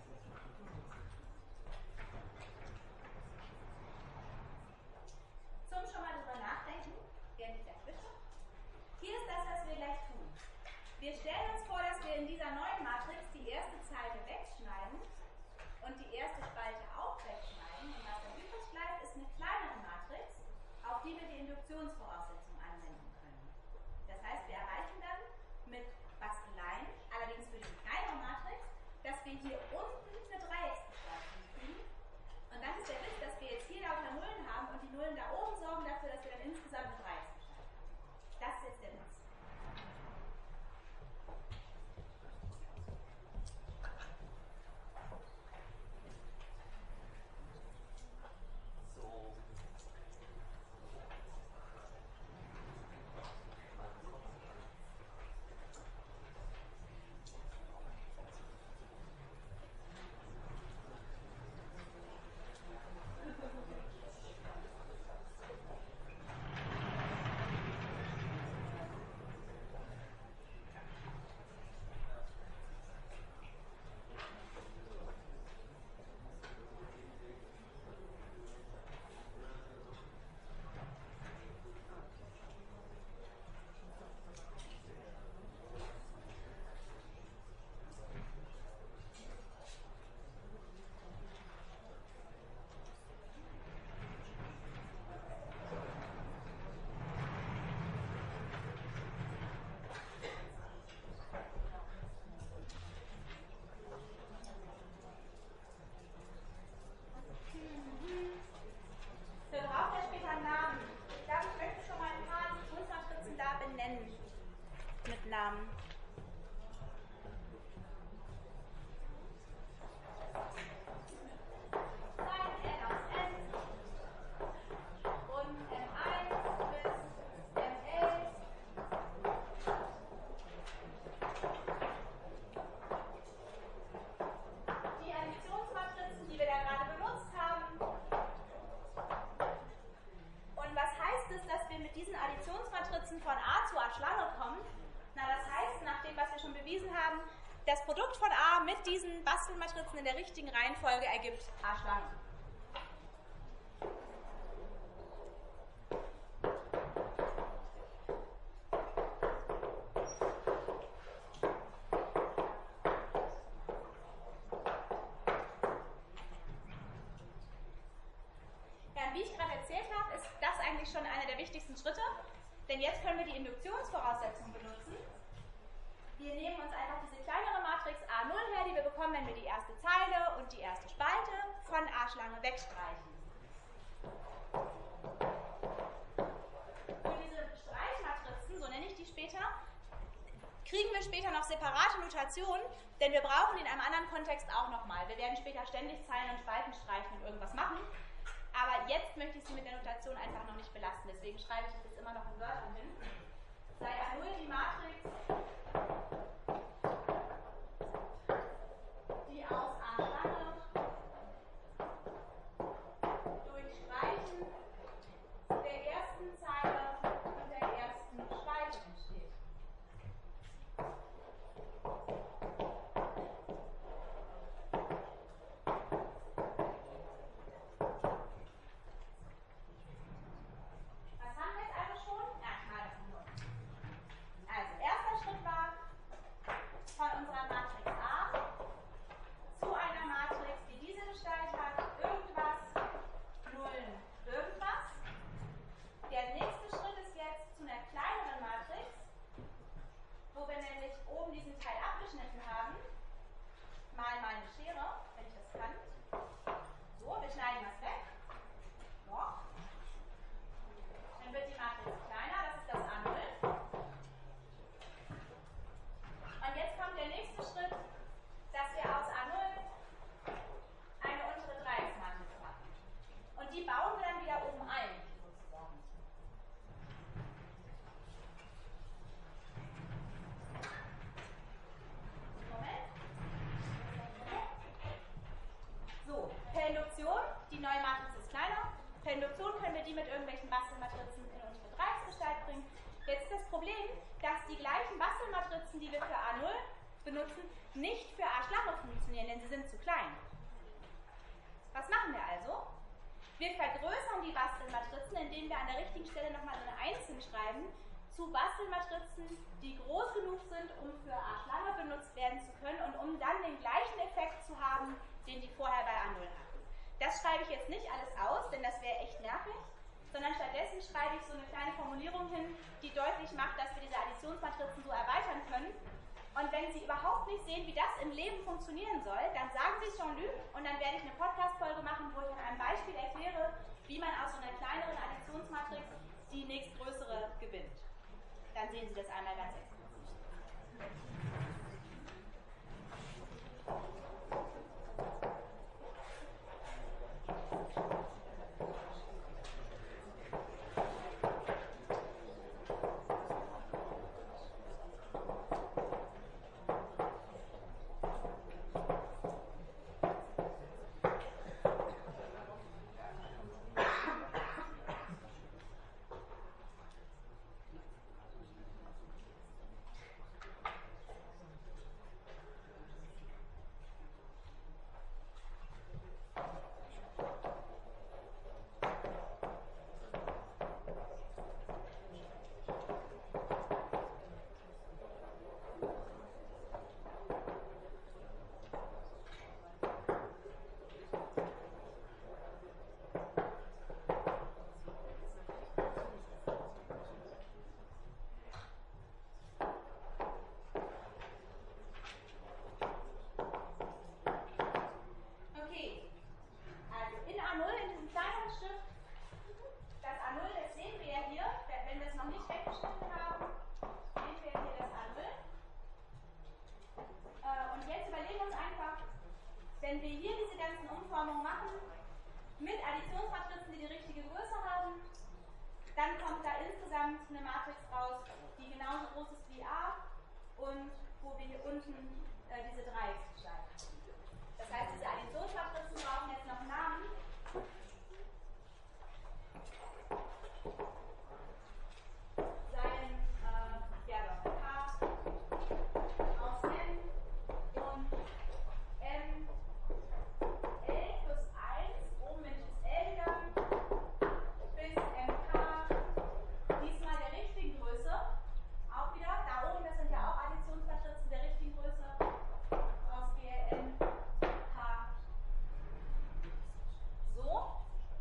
Zum schon mal drüber nachdenken, während ich gleich bitte. Hier ist das, was wir gleich tun. Wir stellen uns vor, dass wir in dieser neuen Matrix die erste Zeile wegschneiden und die erste Spalte auch wegschneiden. Und was dann übrig bleibt, ist eine kleinere Matrix, auf die wir die Induktionsvoraussetzung anwenden können. Das heißt, wir erreichen dann mit Basteleien, allerdings für die kleinere Matrix, dass wir hier unten eine Dreiecksgestaltung kriegen. Und das ist der Witz, dass wir jetzt hier lauter Nullen haben und die Nullen da oben sorgen dafür, dass wir dann insgesamt eine Dreiecksgestaltung haben. Das ist jetzt der Witz. Mit Namen. Sein N aus N und M1 bis M11. Die Additionsmatrizen, die wir da gerade benutzt haben. Und was heißt es, dass wir mit diesen Additionsmatrizen von A zu A-Schlange kommen? Na, das heißt, nach dem, was wir schon bewiesen haben, das Produkt von A mit diesen Bastelmatrizen in der richtigen Reihenfolge ergibt A-Schlange. Ja, wie ich gerade erzählt habe, ist das eigentlich schon einer der wichtigsten Schritte. Denn jetzt können wir die Induktionsvoraussetzung benutzen. Wir nehmen uns einfach diese kleinere Matrix A0 her, die wir bekommen, wenn wir die erste Zeile und die erste Spalte von A-Schlange wegstreichen. Für diese Streichmatrizen, so nenne ich die später, kriegen wir später noch separate Notationen, denn wir brauchen die in einem anderen Kontext auch nochmal. Wir werden später ständig Zeilen und Spalten streichen und irgendwas machen. Aber jetzt möchte ich Sie mit der Notation einfach noch nicht belasten. Deswegen schreibe ich das jetzt immer noch in Wörtern hin. Sei A0 die Matrix, die aus A-Schlange durch Streichen der ersten Zeile und der ersten Spalte entsteht. Was haben wir jetzt also schon? Ja, ich male das nur. Also, die gleichen Bastelmatrizen, die wir für A0 benutzen, nicht für A funktionieren, denn sie sind zu klein. Was machen wir also? Wir vergrößern die Bastelmatrizen, indem wir an der richtigen Stelle nochmal so eine 1 hinschreiben, zu Bastelmatrizen, die groß genug sind, um für A benutzt werden zu können und um dann den gleichen Effekt zu haben, den die vorher bei A0 hatten. Das schreibe ich jetzt nicht alles aus, denn das wäre echt nervig, sondern stattdessen schreibe ich so eine kleine Formulierung hin, die deutlich macht, dass wir diese Additionsmatrizen so erweitern können. Und wenn Sie überhaupt nicht sehen, wie das im Leben funktionieren soll, dann sagen Sie Jean-Luc und dann werde ich eine Podcast-Folge machen, wo ich an einem Beispiel erkläre, wie man aus so einer kleineren Additionsmatrix die nächstgrößere gewinnt. Dann sehen Sie das einmal ganz explizit. Wenn wir hier diese ganzen Umformungen machen, mit Additionsmatrizen, die die richtige Größe haben, dann kommt da insgesamt eine Matrix raus, die genauso groß ist wie A und wo wir hier unten diese Dreiecksgestalt haben. Das heißt, diese Additionsmatrizen brauchen jetzt noch einen Namen. Seien K aus N und M L plus 1, oben bin ich bis L gegangen, bis MK, diesmal der richtigen Größe, auch wieder, da oben, das sind ja auch Additionsmatrizen der richtigen Größe, aus GLN, K, so,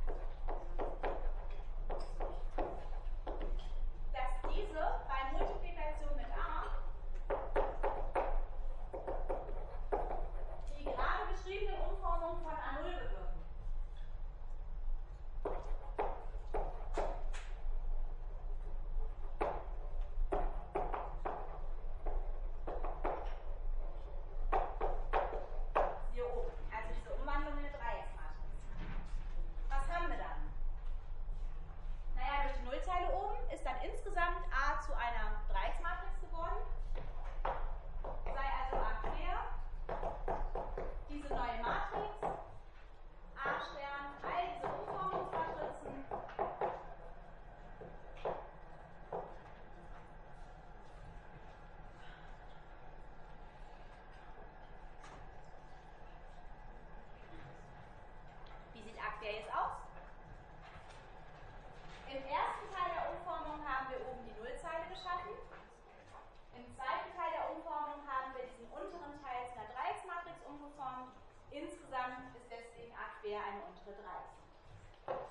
dass diese bei Multiplikation mit A die gerade beschriebenen Umformungen von A0 bewirken. Hier oben, also diese Umwandlung in eine Dreiecksmatrix. Was haben wir dann? Naja, durch die Nullzeile oben ist dann insgesamt A zu einer Dreiecksmatrix geworden. Sei also A quer, diese neue Matrix, A Stern, all diese Umformungsmatrizen. Wie sieht A quer jetzt aus? Im ersten Teil der Umformung haben wir oben die Nullzeile geschaffen. Im zweiten Teil der Umformung haben wir diesen unteren Teil zu einer Dreiecksmatrix umgeformt. Insgesamt ist deswegen A quer eine untere Dreiecksmatrix.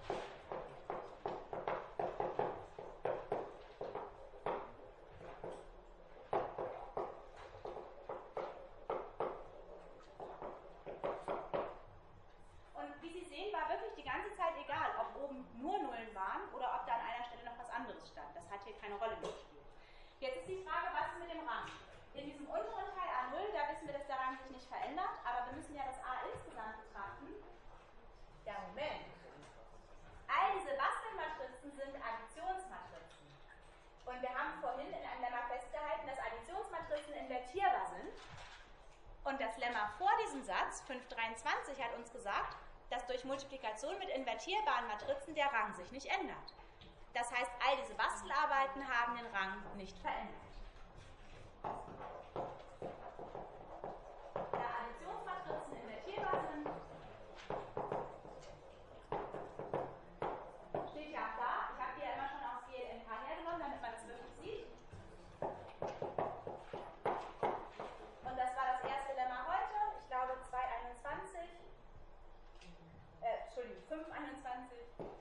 Und wie Sie sehen, war wirklich die ganze Zeit egal, ob oben nur Nullen waren oder ob da an einer Stelle noch was anderes stand. Das hat hier keine Rolle mehr gespielt. Jetzt ist die Frage, was ist mit dem Rang? In diesem unteren Teil A0, da wissen wir, dass der Rang sich nicht verändert, aber wir müssen ja das A insgesamt betrachten. Ja, Moment. All diese Bastelmatrizen sind Additionsmatrizen. Und wir haben vorhin in einem Lemma festgehalten, dass Additionsmatrizen invertierbar sind. Und das Lemma vor diesem Satz, 523, hat uns gesagt, dass durch Multiplikation mit invertierbaren Matrizen der Rang sich nicht ändert. Das heißt, all diese Bastelarbeiten haben den Rang nicht verändert. Da Additionsmatrizen invertierbar sind, steht ja auch da. Ich habe die ja immer schon aus GLNK hergenommen, damit man es wirklich sieht. Und das war das erste Lemma heute. Ich glaube 221. Entschuldigung, 521.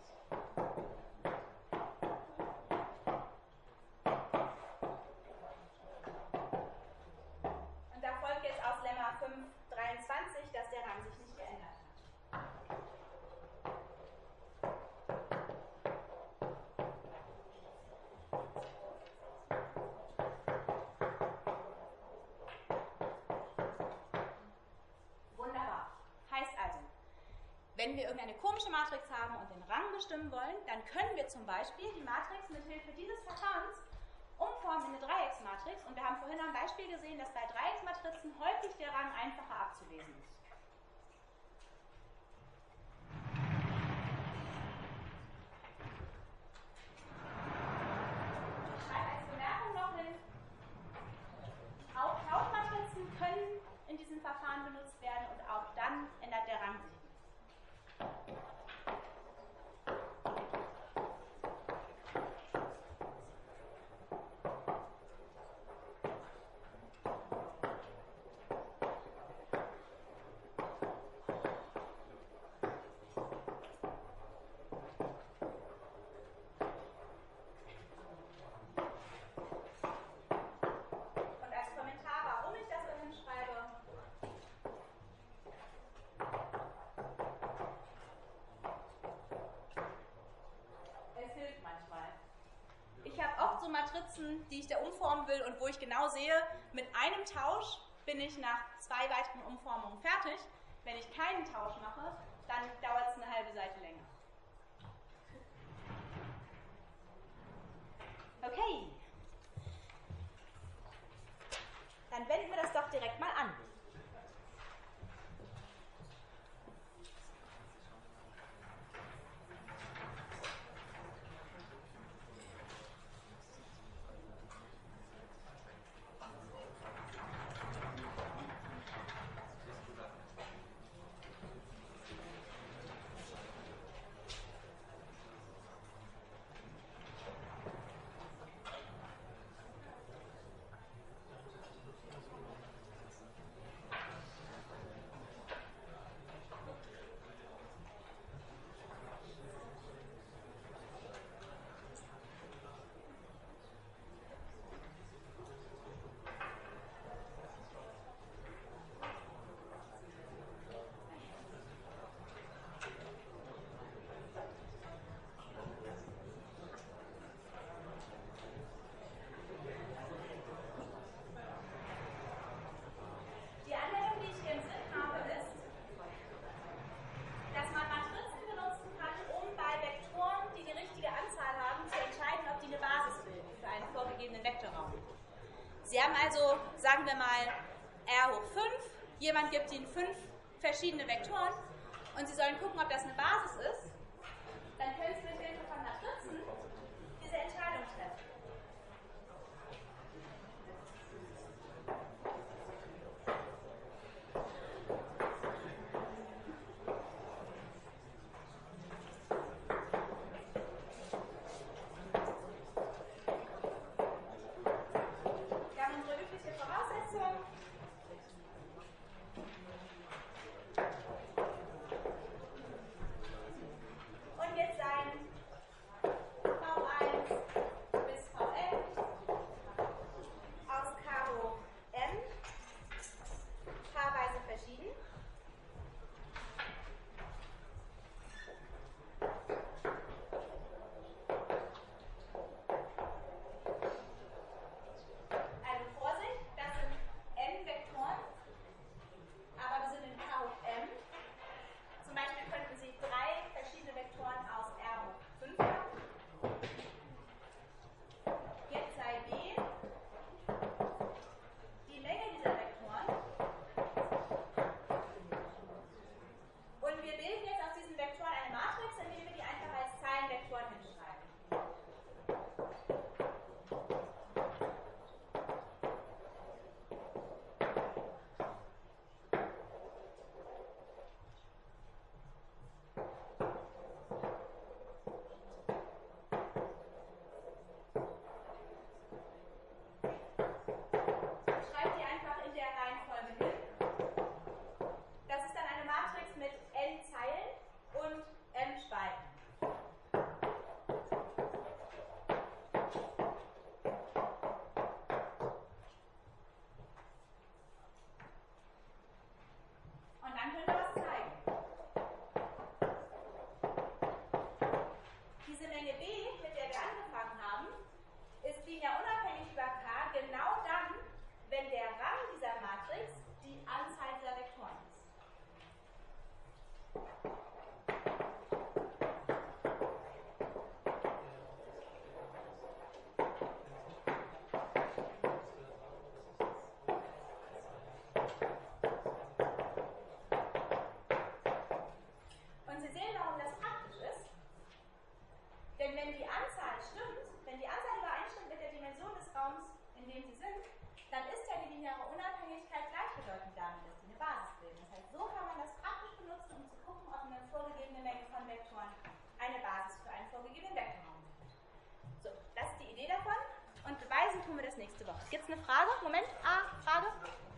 Und da folgt jetzt aus Lemma 523, dass der Rang sich nicht geändert hat. Wunderbar. Heißt also, wenn wir irgendeine komische Matrix haben und den Rang bestimmen wollen, dann können wir zum Beispiel die Matrix mit Hilfe dieses Verfahrens umformen in eine Dreiecksmatrix. Und wir haben vorhin am Beispiel gesehen, dass bei Dreiecksmatrizen häufig der Rang einfacher abzulesen ist. Ich schreibe als Bemerkung noch hin, auch Tauschmatrizen können in diesem Verfahren benutzt werden und auch dann ändert der Rang sich. Und als Kommentar, warum ich das dahin schreibe, es hilft manchmal. Ich habe oft so Matrizen, die ich da umformen will und wo ich genau sehe, mit einem Tausch bin ich nach 2 weiteren Umformungen fertig. Wenn ich keinen Tausch mache, dann dauert es eine halbe Seite länger. Okay. Dann wenden wir das doch direkt mal an. Die Anwendung, die ich hier im Sinn habe, ist, dass man Matrizen benutzen kann, um bei Vektoren, die die richtige Anzahl haben, zu entscheiden, ob die eine Basis bilden für einen vorgegebenen Vektorraum. Sie haben also, sagen wir mal, R hoch 5, jemand gibt Ihnen 5 verschiedene Vektoren und Sie sollen gucken, ob das eine Basis ist. Dann können Sie mit Hilfe von Matrizen diese Entscheidung treffen. Wir haben unsere übliche Voraussetzung. Und jetzt sein lineare Unabhängigkeit gleichbedeutend damit, dass die eine Basis bilden. Das heißt, so kann man das praktisch benutzen, um zu gucken, ob eine vorgegebene Menge von Vektoren eine Basis für einen vorgegebenen Vektorraum bildet. So, das ist die Idee davon und beweisen tun wir das nächste Woche. Gibt es eine Frage? Moment, Frage?